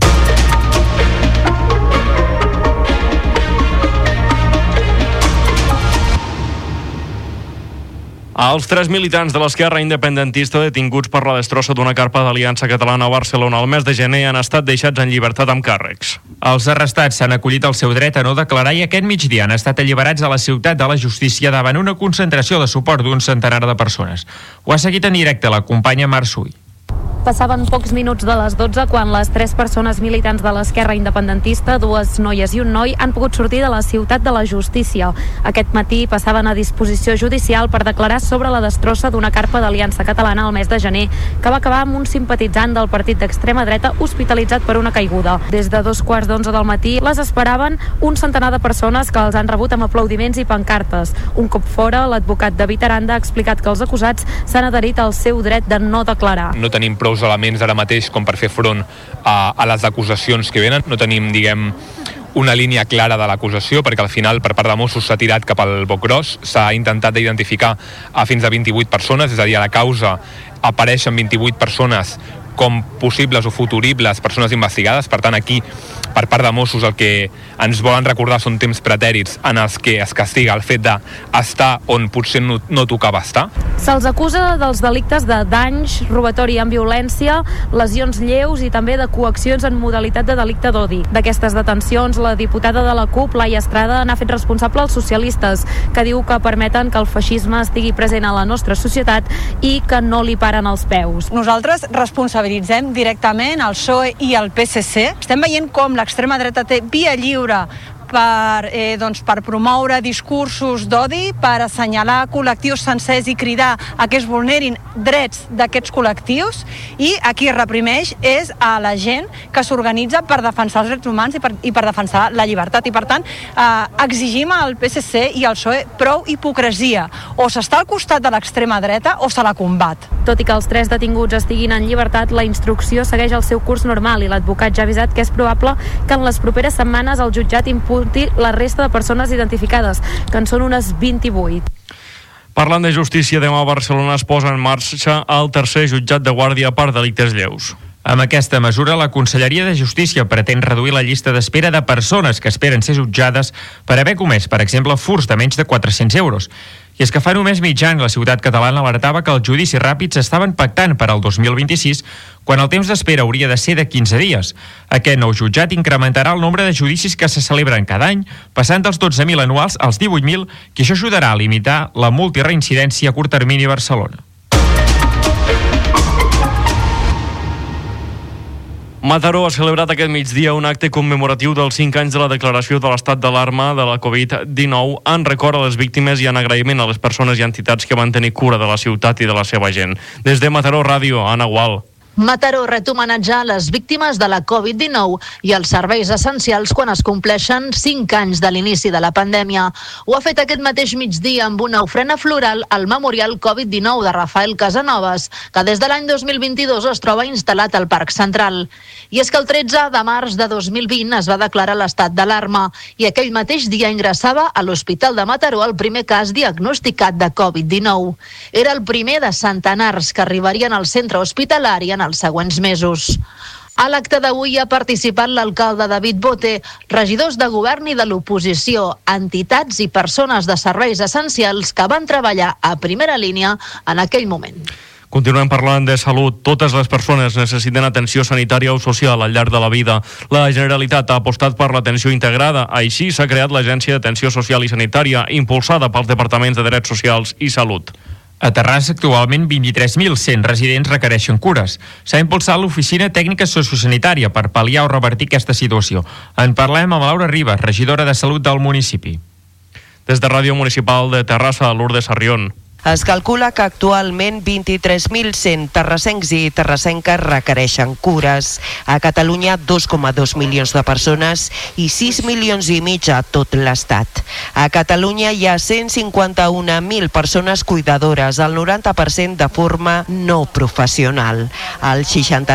Els 3 militants de l'esquerra independentista detinguts per la destrossa d'una carpa d'Aliança Catalana a Barcelona el mes de gener han estat deixats en llibertat amb càrrecs. Els arrestats s'han acollit al seu dret a no declarar i aquest migdia han estat alliberats a la ciutat de la justícia davant una concentració de suport d'un centenar de persones. Ho ha seguit en directe la companya Mar Sui. Passaven pocs minuts de les 12 quan les 3 persones militants de l'esquerra independentista, 2 noies i un noi, han pogut sortir de la ciutat de la justícia. Aquest matí passaven a disposició judicial per declarar sobre la destrossa d'una carpa d'Aliança Catalana al mes de gener, que va acabar amb un simpatitzant del partit d'extrema dreta hospitalitzat per una caiguda. Des de 2:15 del matí les esperaven un centenar de persones que els han rebut amb aplaudiments i pancartes. Un cop fora, l'advocat David Aranda ha explicat que els acusats s'han adherit al seu dret de no declarar. No tenim prou elements ara mateix com per fer front a les acusacions que venen. No tenim, una línia clara de l'acusació, perquè al final per part de Mossos s'ha tirat cap al boc gros, s'ha intentat identificar a fins a 28 persones, és a dir, a la causa apareixen 28 persones com possibles o futuribles persones investigades. Per tant, aquí, per part de Mossos, el que ens volen recordar són temps pretèrits en els que es castiga el fet d'estar on potser no tocava estar. Se'ls acusa dels delictes de danys, robatori amb violència, lesions lleus i també de coaccions en modalitat de delicte d'odi. D'aquestes detencions, la diputada de la CUP, Laia Estrada, n'ha fet responsable als socialistes, que diu que permeten que el feixisme estigui present a la nostra societat i que no li paren els peus. Nosaltres responsabilitzem directament el PSOE i el PSC. Estem veient com l'extrema dreta té via lliure per promoure discursos d'odi, per assenyalar col·lectius sencers i cridar a que es vulnerin drets d'aquests col·lectius, i a qui reprimeix és a la gent que s'organitza per defensar els drets humans i per defensar la llibertat. I per tant, exigim al PSC i al PSOE prou hipocresia. O s'està al costat de l'extrema dreta o se la combat. Tot i que els 3 detinguts estiguin en llibertat, la instrucció segueix el seu curs normal i l'advocat ja ha avisat que és probable que en les properes setmanes el jutjat imputi la resta de persones identificades, que en són unes 28. Parlant de justícia, demà a Barcelona es posa en marxa el tercer jutjat de guàrdia per delictes lleus. Amb aquesta mesura, la Conselleria de Justícia pretén reduir la llista d'espera de persones que esperen ser jutjades per haver comès, per exemple, furts de menys de 400 euros. I és que fa només mig any la ciutat catalana alertava que els judicis ràpids estaven pactant per al 2026, quan el temps d'espera hauria de ser de 15 dies. Aquest nou jutjat incrementarà el nombre de judicis que se celebren cada any, passant dels 12.000 anuals als 18.000, que això ajudarà a limitar la multireincidència a curt termini a Barcelona. Mataró ha celebrat aquest migdia un acte commemoratiu dels 5 anys de la declaració de l'estat d'alarma de la Covid-19 en record a les víctimes i en agraïment a les persones i entitats que van tenir cura de la ciutat i de la seva gent. Des de Mataró Ràdio, Anna Gual. Mataró ret homenatjar les víctimes de la Covid-19 i els serveis essencials quan es compleixen 5 anys de l'inici de la pandèmia. Ho ha fet aquest mateix migdia amb una ofrena floral al Memorial Covid-19 de Rafael Casanovas, que des de l'any 2022 es troba instal·lat al Parc Central. I és que el 13 de març de 2020 es va declarar l'estat d'alarma i aquell mateix dia ingressava a l'Hospital de Mataró el primer cas diagnosticat de Covid-19. Era el primer de centenars que arribarien al centre hospitalari en els següents mesos. A l'acte d'avui ha participat l'alcalde David Bote, regidors de govern i de l'oposició, entitats i persones de serveis essencials que van treballar a primera línia en aquell moment. Continuem parlant de salut. Totes les persones necessiten atenció sanitària o social al llarg de la vida. La Generalitat ha apostat per l'atenció integrada. Així s'ha creat l'Agència d'Atenció Social i Sanitària, impulsada pels Departaments de Drets Socials i Salut. A Terrassa, actualment, 23.100 residents requereixen cures. S'ha impulsat l'Oficina Tècnica Sociosanitària per pal·liar o revertir aquesta situació. En parlem amb Laura Ribas, regidora de Salut del municipi. Des de Ràdio Municipal de Terrassa, Lourdes Sarrión. Es calcula que actualment 23.100 terrassencs i terrassenques requereixen cures. A Catalunya, 2,2 milions de persones i 6 milions i mig a tot l'Estat. A Catalunya hi ha 151.000 persones cuidadores, el 90% de forma no professional. El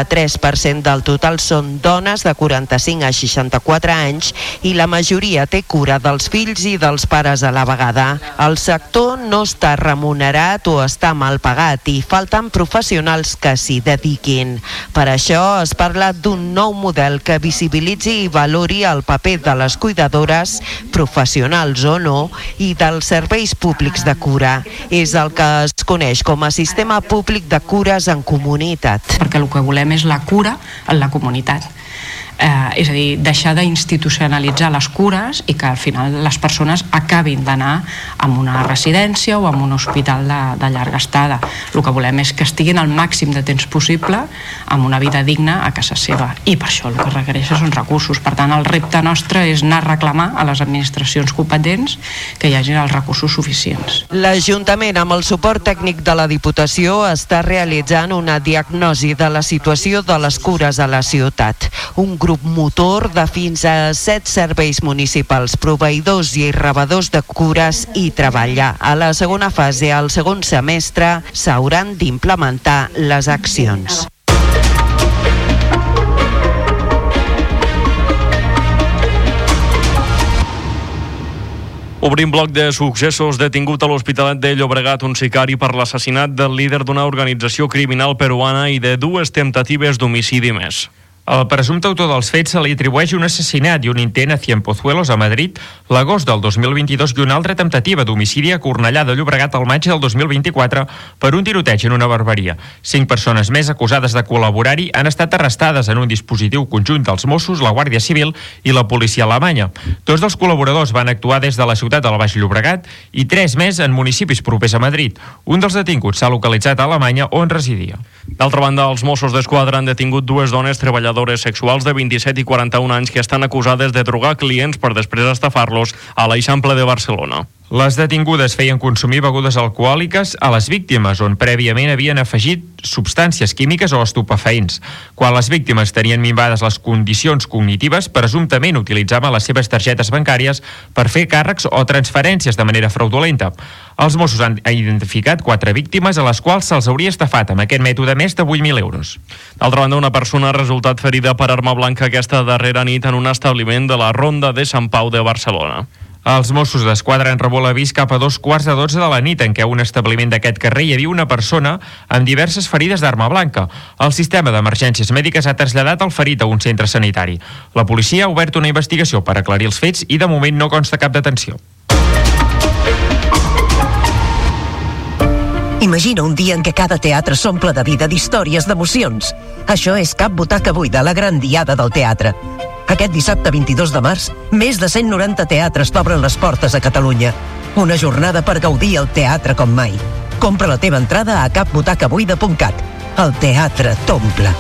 63% del total són dones de 45 a 64 anys i la majoria té cura dels fills i dels pares a la vegada. El sector no està remunerat o està mal pagat i falten professionals que s'hi dediquin. Per això es parla d'un nou model que visibilitzi i valori el paper de les cuidadores, professionals o no, i dels serveis públics de cura. És el que es coneix com a sistema públic de cures en comunitat. Perquè el que volem és la cura en la comunitat. És a dir, deixar d'institucionalitzar les cures i que al final les persones acabin d'anar a una residència o a un hospital de llarga estada. El que volem és que estiguin el màxim de temps possible amb una vida digna a casa seva, i per això el que requereix són recursos. Per tant, el repte nostre és anar a reclamar a les administracions competents que hi hagin els recursos suficients. L'Ajuntament, amb el suport tècnic de la Diputació, està realitzant una diagnosi de la situació de les cures a la ciutat. Un grup motor de fins a 7 serveis municipals, proveïdors i rebedors de cures i treballa. A la segona fase, al segon semestre, s'hauran d'implementar les accions. Obrim bloc de successos. Detingut a l'Hospitalet de Llobregat un sicari per l'assassinat del líder d'una organització criminal peruana i de 2 temptatives d'homicidi més. El presumpte autor dels fets se li atribueix un assassinat i un intent a Cienpozuelos, a Madrid, l'agost del 2022 i una altra temptativa d'homicidi a Cornellà de Llobregat al maig del 2024 per un tiroteig en una barberia. 5 persones més acusades de col·laborar-hi han estat arrestades en un dispositiu conjunt dels Mossos, la Guàrdia Civil i la policia alemanya. 2 dels col·laboradors van actuar des de la ciutat del Baix Llobregat i 3 més en municipis propers a Madrid. Un dels detinguts s'ha localitzat a Alemanya, on residia. D'altra banda, els Mossos d'Esquadra han detingut 2 dones treballadores sexuals de 27 i 41 anys que estan acusades de drogar clients per després estafar-los a l'Eixample de Barcelona. Les detingudes feien consumir begudes alcohòliques a les víctimes, on prèviament havien afegit substàncies químiques o estupefaents. Quan les víctimes tenien minvades les condicions cognitives, presumptament utilitzaven les seves targetes bancàries per fer càrrecs o transferències de manera fraudulenta. Els Mossos han identificat 4 víctimes a les quals se'ls hauria estafat amb aquest mètode més de 8.000 euros. D'altra banda, una persona ha resultat ferida per arma blanca aquesta darrera nit en un establiment de la Ronda de Sant Pau de Barcelona. Els Mossos d'Esquadra han rebut l'avís cap a 2:15 de la nit en què a un establiment d'aquest carrer hi havia una persona amb diverses ferides d'arma blanca. El sistema d'emergències mèdiques ha traslladat el ferit a un centre sanitari. La policia ha obert una investigació per aclarir els fets i de moment no consta cap detenció. Imagina un dia en què cada teatre s'omple de vida, d'històries, d'emocions. Això és Cap Butaca Buida, la gran diada del teatre. Aquest dissabte 22 de març, més de 190 teatres t'obren les portes a Catalunya. Una jornada per gaudir el teatre com mai. Compra la teva entrada a capbutacabuida.cat. El teatre t'omple.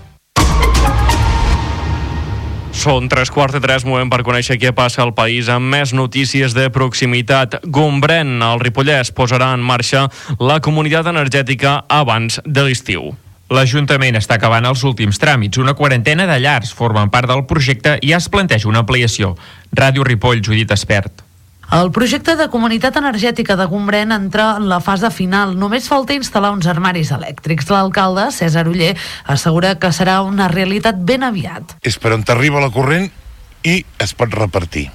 Són 3:15, movem per conèixer què passa al país amb més notícies de proximitat. Gombrèn, al Ripollès, posarà en marxa la comunitat energètica abans de l'estiu. L'Ajuntament està acabant els últims tràmits. Una quarantena de llars formen part del projecte i es planteja una ampliació. Ràdio Ripoll, Judit Espert. El projecte de comunitat energètica de Gombrèn entra en la fase final. Només falta instal·lar uns armaris elèctrics. L'alcalde, César Oller, assegura que serà una realitat ben aviat. És per on t'arriba la corrent i es pot repartir.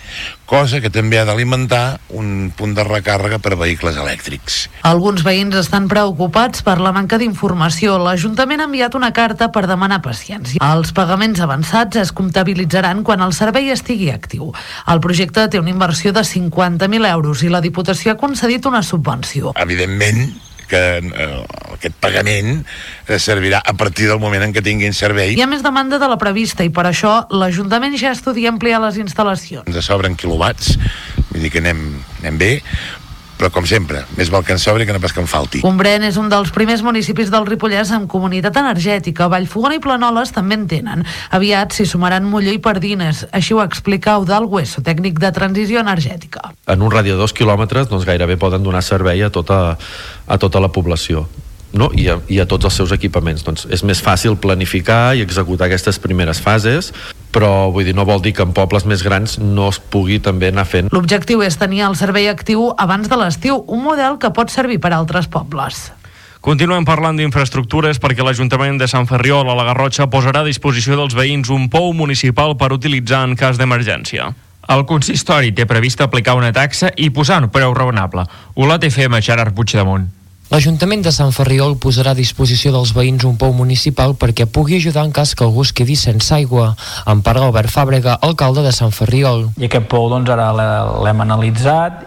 Cosa que també ha d'alimentar un punt de recàrrega per a vehicles elèctrics. Alguns veïns estan preocupats per la manca d'informació. L'Ajuntament ha enviat una carta per demanar paciència. Els pagaments avançats es comptabilitzaran quan el servei estigui actiu. El projecte té una inversió de 50.000 euros i la Diputació ha concedit una subvenció. Evidentment que aquest pagament servirà a partir del moment en què tinguin servei. Hi ha més demanda de la prevista i per això l'Ajuntament ja estudia ampliar les instal·lacions. Ens sobren quilowatts, vull dir que anem bé, però com sempre, més val que en sobri que no pas que en falti. Gombrèn és un dels primers municipis del Ripollès amb comunitat energètica. Vallfogona i Planoles també en tenen. Aviat s'hi sumaran Molló i Pardines. Així ho explica Eudald Hueso, tècnic de transició energètica. En un radi de 2 quilòmetres doncs gairebé poden donar servei a tota la població, no? I a tots els seus equipaments. Doncs és més fàcil planificar i executar aquestes primeres fases, però vull dir, no vol dir que en pobles més grans no es pugui també anar fent. L'objectiu és tenir el servei actiu abans de l'estiu, un model que pot servir per a altres pobles. Continuem parlant d'infraestructures perquè l'Ajuntament de Sant Ferriol a la Garrotxa posarà a disposició dels veïns un pou municipal per utilitzar en cas d'emergència. El consistori té previst aplicar una taxa i posar un preu raonable. Olot FM, Gerard Puigdemont. L'Ajuntament de Sant Ferriol posarà a disposició dels veïns un pou municipal perquè pugui ajudar en cas que algú es quedi sense aigua. En parla Albert Fàbrega, alcalde de Sant Ferriol. I aquest pou doncs, ara l'hem analitzat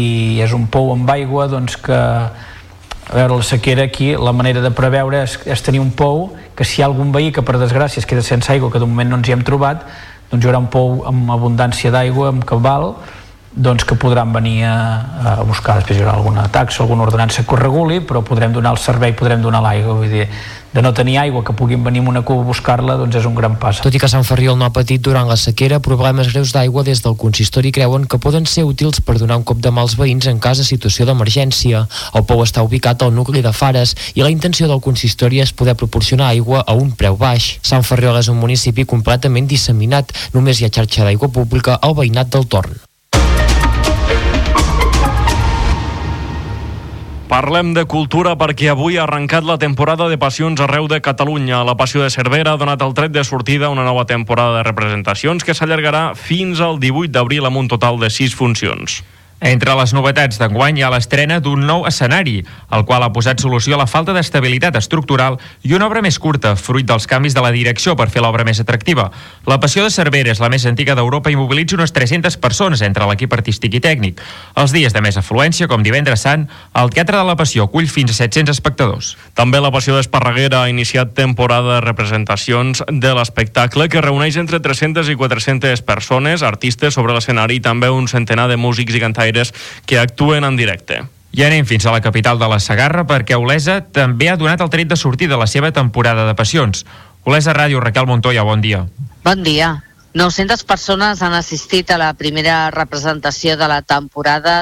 i és un pou amb aigua doncs, que, a veure, la sequera aquí, la manera de preveure és tenir un pou que si hi ha algun veí que per desgràcia es queda sense aigua, que de moment no ens hi hem trobat, doncs hi haurà un pou amb abundància d'aigua, amb cabal, doncs que podran venir a buscar. Després hi haurà alguna taxa, alguna ordenança que ho reguli, però podrem donar el servei, podrem donar l'aigua. Vull dir, de no tenir aigua, que puguin venir amb una cuba a buscar-la, doncs és un gran pas. Tot i que Sant Ferriol no ha patit durant la sequera problemes greus d'aigua, des del consistori creuen que poden ser útils per donar un cop de mà als veïns en cas de situació d'emergència. El pou està ubicat al nucli de Fares i la intenció del consistori és poder proporcionar aigua a un preu baix. Sant Ferriol és un municipi completament disseminat. Només hi ha xarxa d'aigua pública al veïnat del Torn. Parlem de cultura perquè avui ha arrencat la temporada de passions arreu de Catalunya. La Passió de Cervera ha donat el tret de sortida a una nova temporada de representacions que s'allargarà fins al 18 d'abril amb un total de 6 funcions. Entre les novetats d'enguany hi ha l'estrena d'un nou escenari, el qual ha posat solució a la falta d'estabilitat estructural i una obra més curta, fruit dels canvis de la direcció per fer l'obra més atractiva. La Passió de Cervera és la més antiga d'Europa i mobilitza unes 300 persones entre l'equip artístic i tècnic. Els dies de més afluència, com divendres sant, el Teatre de la Passió acull fins a 700 espectadors. També la Passió d'Esparreguera ha iniciat temporada de representacions de l'espectacle que reuneix entre 300 i 400 persones, artistes sobre l'escenari i també un centenar de músics i cantaires que actuen en directe. I anem fins a la capital de la Segarra perquè Olesa també ha donat el tret de sortida a la seva temporada de passions. Olesa Ràdio, Raquel Montoya, bon dia. Bon dia. 900 persones han assistit a la primera representació de la temporada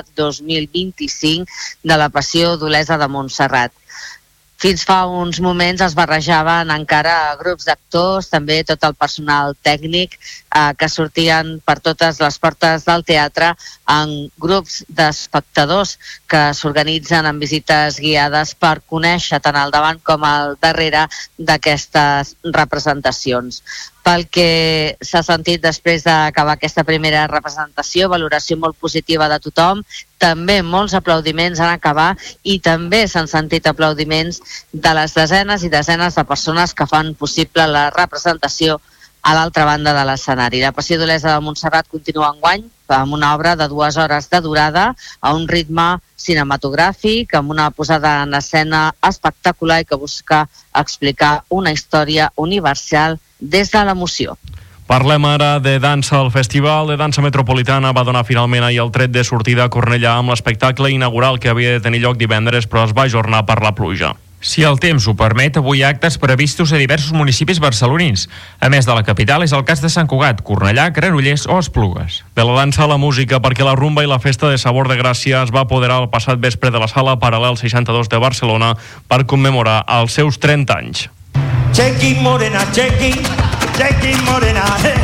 2025 de la Passió d'Olesa de Montserrat. Fins fa uns moments es barrejaven encara grups d'actors, també tot el personal tècnic que sortien per totes les portes del teatre en grups d'espectadors que s'organitzen en visites guiades per conèixer tant al davant com al darrere d'aquestes representacions. Pel que s'ha sentit després d'acabar aquesta primera representació, valoració molt positiva de tothom, també molts aplaudiments en acabar i també s'han sentit aplaudiments de les desenes i desenes de persones que fan possible la representació a l'altra banda de l'escenari. La Passió d'Olesa de Montserrat continua enguany amb una obra de 2 hores de durada a un ritme cinematogràfic, amb una posada en escena espectacular i que busca explicar una història universal des de l'emoció. Parlem ara de dansa. El Festival de Dansa Metropolitana va donar finalment ahir el tret de sortida a Cornellà amb l'espectacle inaugural que havia de tenir lloc divendres però es va ajornar per la pluja. Si el temps ho permet, avui hi ha actes previstos a diversos municipis barcelonins. A més de la capital, és el cas de Sant Cugat, Cornellà, Granollers o Esplugues. De la dansa a la música, perquè la rumba i la festa de Sabor de Gràcia es va apoderar el passat vespre de la Sala Paral·lel 62 de Barcelona per commemorar els seus 30 anys. Chequi morena, chequi morena,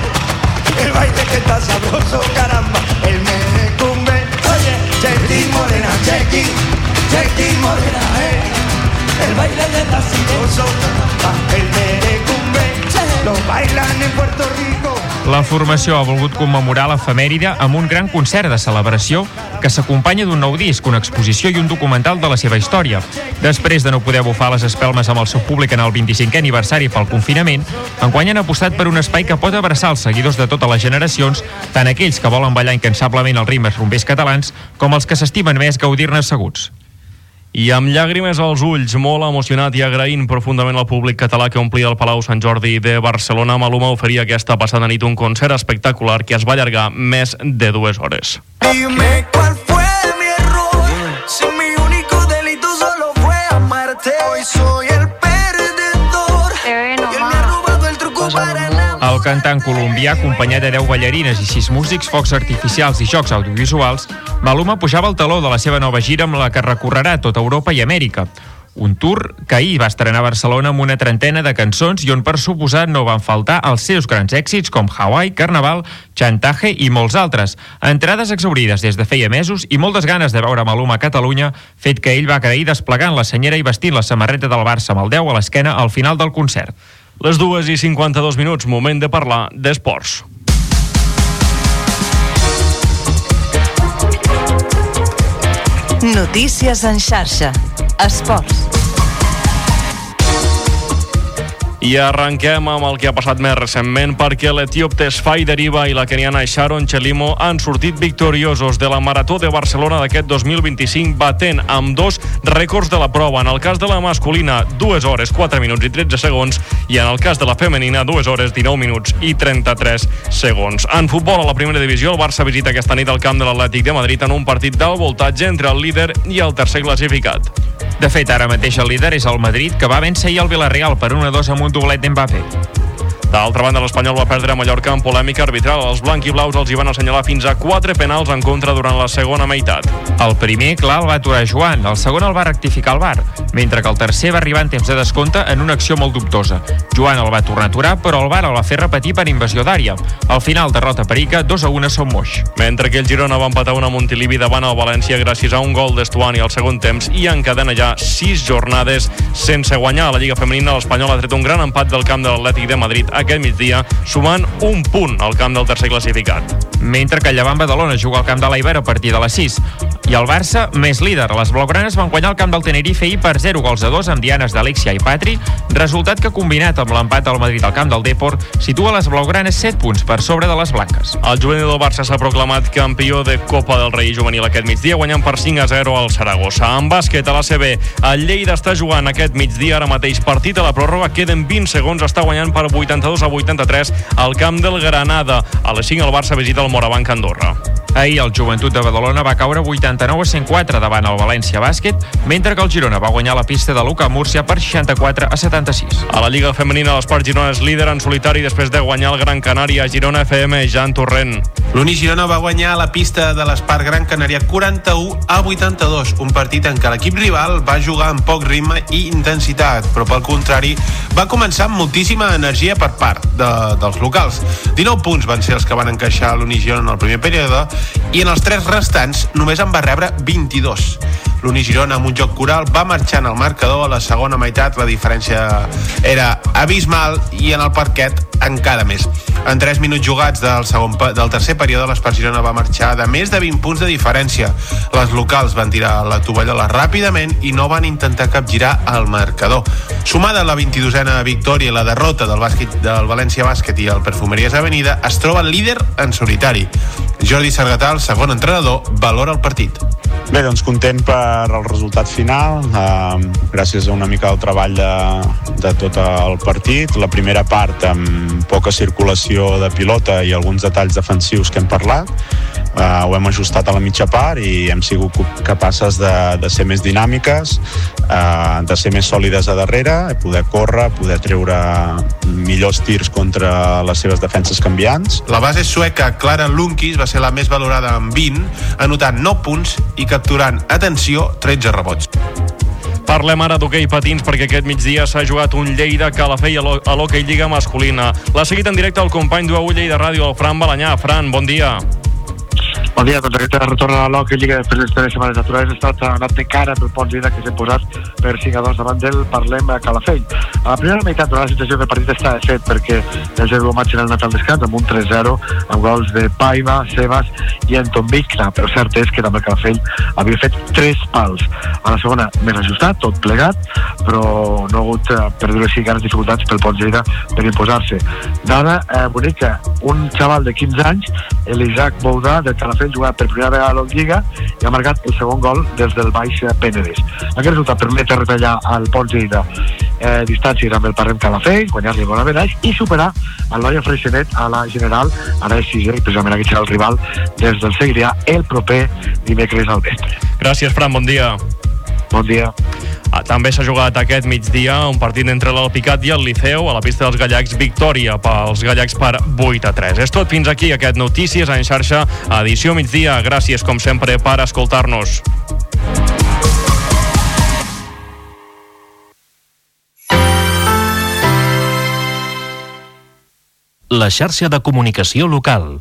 el baile que está sabroso, caramba, el merecumbe. Oye, chequi morena, chequi morena, el baile de está sabroso, el merecumbe, lo bailan en Puerto Rico. La formació ha volgut commemorar l'efemèride amb un gran concert de celebració que s'acompanya d'un nou disc, una exposició i un documental de la seva història. Després de no poder bufar les espelmes amb el seu públic en el 25è aniversari pel confinament, enguany han apostat per un espai que pot abraçar els seguidors de totes les generacions, tant aquells que volen ballar incansablement els ritmes rumbers catalans com els que s'estimen més gaudir-ne asseguts. I amb llàgrimes als ulls, molt emocionat i agraint profundament al públic català que omplia el Palau Sant Jordi de Barcelona, Maluma oferia aquesta passada nit un concert espectacular que es va allargar més de 2 hores. Dime cuál fue mi error, si mi único delito solo fue amarte. Hoy soy el perdedor, y él me ha robado el truco para nada. El cantant colombià, acompanyat de 10 ballarines i 6 músics, focs artificials i jocs audiovisuals, Maluma pujava el taló de la seva nova gira amb la que recorrerà tota Europa i Amèrica. Un tour que ahir va estrenar a Barcelona amb una trentena de cançons i on per suposat no van faltar els seus grans èxits com Hawaii, Carnaval, Chantaje i molts altres. Entrades exaurides des de feia mesos i moltes ganes de veure Maluma a Catalunya, fet que ell va agrair desplegant la senyera i vestint la samarreta del Barça amb el 10 a l'esquena al final del concert. Les 2:52, moment de parlar d'esports. Notícies en xarxa. Esports. I arrenquem amb el que ha passat més recentment perquè l'etíop Tesfaye Deriva i la keniana Sharon Chelimo han sortit victoriosos de la Marató de Barcelona d'aquest 2025 batent amb 2 rècords de la prova. En el cas de la masculina, 2 hores, 4 minuts i 13 segons i en el cas de la femenina, 2 hores, 19 minuts i 33 segons. En futbol, a la primera divisió, el Barça visita aquesta nit el camp de l'Atlètic de Madrid en un partit d'alt voltatge entre el líder i el tercer classificat. De fet, ara mateix el líder és el Madrid, que va vèncer ahir el Villarreal per 1-2 amb un doblet d'Mbappé. D'altra banda, l'Espanyol va perdre a Mallorca en polèmica arbitral. Els blanc-i-blaus els hi van assenyalar fins a 4 penals en contra durant la segona meitat. El primer, clar, el va aturar Joan. El segon el va rectificar el VAR, mentre que el tercer va arribar en temps de descompte en una acció molt dubtosa. Joan el va tornar a aturar, però el VAR el va fer repetir per invasió d'àrea. Al final, derrota per Ica, 2-1 a Son Moix. Mentre que el Girona va empatar una Montilivi davant el València gràcies a un gol d'Estuani al segon temps i encadena ja 6 jornades sense guanyar. A la Lliga Femenina, l'Espanyol ha tret un gran empat del camp de l'Atlètic de Madrid aquest migdia, sumant un punt al camp del tercer classificat. Mentre que el Llevant Badalona juga al camp de l'Eiber a partir de les 6. I el Barça, més líder. Les blaugranes van guanyar el camp del Tenerife ahir per 0-2 amb dianes d'Alexia i Patri, resultat que combinat amb l'empat al Madrid al camp del Deport situa les blaugranes 7 punts per sobre de les blanques. El juvenil del Barça s'ha proclamat campió de Copa del Rei juvenil aquest migdia, guanyant per 5-0 al Saragossa. En bàsquet, a l'ACB, el Lleida està jugant aquest migdia, ara mateix partit a la pròrroga, queden 20 segons, està guanyant per 82-83 al camp del Granada. A les 5 el Barça visita el Morabanc Andorra. Ahir el Joventut de Badalona va caure 89-104 davant el València Bàsquet, mentre que el Girona va guanyar la pista de l'UCA Múrcia per 64-76. A la Lliga Femenina, l'Esport Girona és líder en solitari després de guanyar el Gran Canària. Girona FM, Jan Torrent. L'Uni Girona va guanyar la pista de l'Espart Gran Canària 41-82, un partit en què l'equip rival va jugar amb poc ritme i intensitat, però pel contrari va començar amb moltíssima energia per part dels locals. 19 punts van ser els que van encaixar l'Uni Girona en el primer període i en els 3 restants només en va rebre 22. L'Uni Girona, amb un joc coral, va marxant al marcador. A la segona meitat la diferència era abismal i en el parquet encara més. En 3 minuts jugats del tercer període, l'Espart Girona va marxar de més de 20 punts de diferència. Les locals van tirar la tovallola ràpidament i no van intentar capgirar el marcador. Sumada a la 22a victòria i la derrota del València Bàsquet i el Perfumeries Avenida, es troba líder en solitari. Jordi Sargatà, el segon entrenador, valora el partit. Bé, doncs content per el resultat final, gràcies a una mica del treball de tot el partit. La primera part amb poca circulació de pilota i alguns detalls defensius que hem parlat. Ho hem ajustat a la mitja part i hem sigut capaces de ser més dinàmiques, de ser més sòlides a darrere, poder córrer, poder treure millors tirs contra les seves defenses canviants. La base sueca Clara Lundqvist va ser la més valorada amb 20, anotant 9 punts i capturant, atenció, 13 rebots. Parlem ara d'hoquei patins perquè aquest migdia s'ha jugat un Lleida-Calafell a l'hoquei Lliga masculina. L'ha seguit en directe el company d'UAU Lleida Ràdio, el Fran Balanyà. Fran, bon dia. Bon dia, doncs aquest retorn a l'hoquei Lliga després de 3 setmanes aturades ha estat anat de cara pel Pons Lleida, que s'ha posat per 5-2 davant del Parlem a Calafell. A la primera meitat de la situació que el partit està fet perquè el 0 maig era el anat al descans amb un 3-0 amb gols de Paiva, Sebas i Anton Vicna, però cert és que també el Calafell havia fet 3 pals. A la segona més ajustat, tot plegat, però no ha hagut per dir-ho així ganes dificultats pel Pons Lleida per imposar-se. Dada bonica, un xaval de 15 anys, l'Isaac Boudà del Calafell, jugat per primera vegada a la Lliga i ha marcat el segon gol des del Baix Penedès. Aquest resultat permet retallar al Pons Lleida distàncies amb el Parlem Calafell, guanyar-li bon average i superar el Noia Freixenet a la general. Ara és 6è i precisament aquest serà el rival des del Segrià el proper dimecres al vespre. Gràcies, Fran, bon dia. Bon dia. També s'ha jugat aquest migdia un partit entre l'Alpicat i el Liceu a la pista dels Gallacs, victòria pels Gallacs per 8-3. És tot fins aquí aquest Notícies en xarxa, edició migdia. Gràcies, com sempre, per escoltar-nos. La xarxa de comunicació local.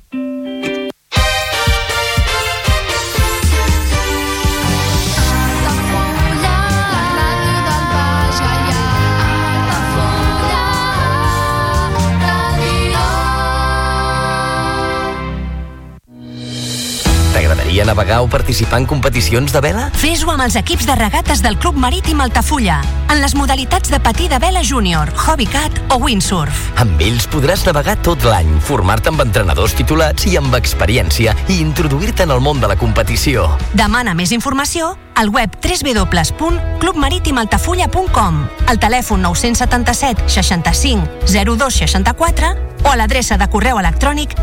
T'agradaria navegar o participar en competicions de vela? Fes-ho amb els equips de regates del Club Marítim Altafulla, en les modalitats de patí de vela júnior, hobbycat o windsurf. Amb ells podràs navegar tot l'any, formar-te amb entrenadors titulats i amb experiència i introduir-te en el món de la competició. Demana més informació al web www.clubmaritimaltafulla.com, al telèfon 977 65 02 64 o a l'adreça de correu electrònic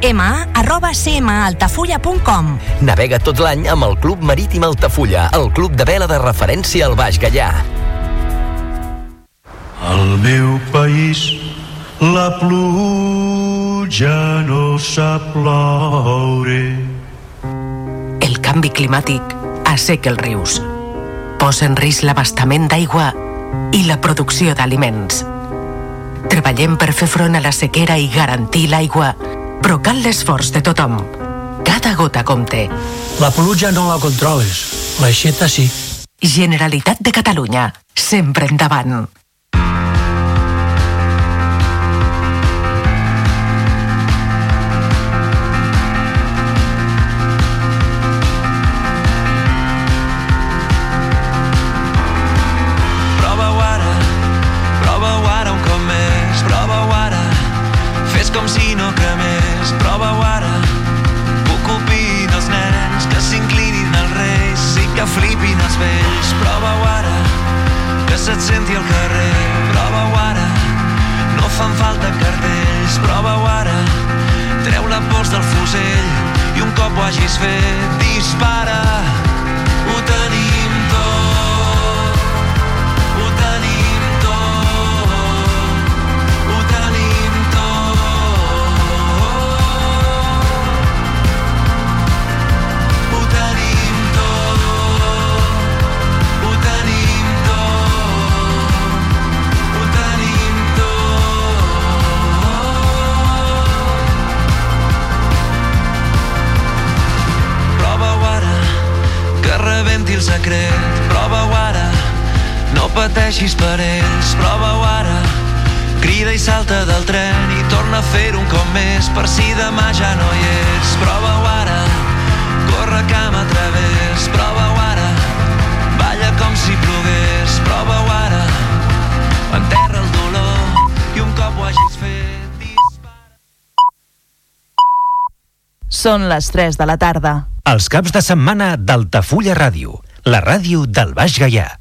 cma@cmaaltafulla.com. Navega tot l'any amb el Club Marítim Altafulla, el club de vela de referència al Baix Gaià. El meu país la pluja no sap ploure. El canvi climàtic asseca els rius, posa en risc l'abastament d'aigua i la producció d'aliments. Treballem per fer front a la sequera i garantir l'aigua, però cal l'esforç de tothom. Cada gota compte. La pluja no la controles, l'aixeta sí. Generalitat de Catalunya, sempre endavant. Com si no cremés, prova-ho ara. Ocupin els nens, que s'inclinin als reis i que flipin els vells. Prova-ho ara, que se't senti al carrer. Prova-ho ara, no fan falta cartells. Prova-ho ara, treu la pols del fusell i un cop ho hagis fet, dispara. Ho tenim tot, ho tenim tot, ho tenim tot. Rebenti el secret, prova-ho ara, no pateixis per ells, prova-ho ara, crida i salta del tren i torna a fer-ho un cop més per si demà ja no hi ets, prova-ho ara, corre cama a través, prova-ho ara, balla com si plogués, prova-ho ara, enterra el dolor i un cop ho hagis fet, dispara. Són les 3 de la tarda. Els caps de setmana d'Altafulla Ràdio, la ràdio del Baix Gaià.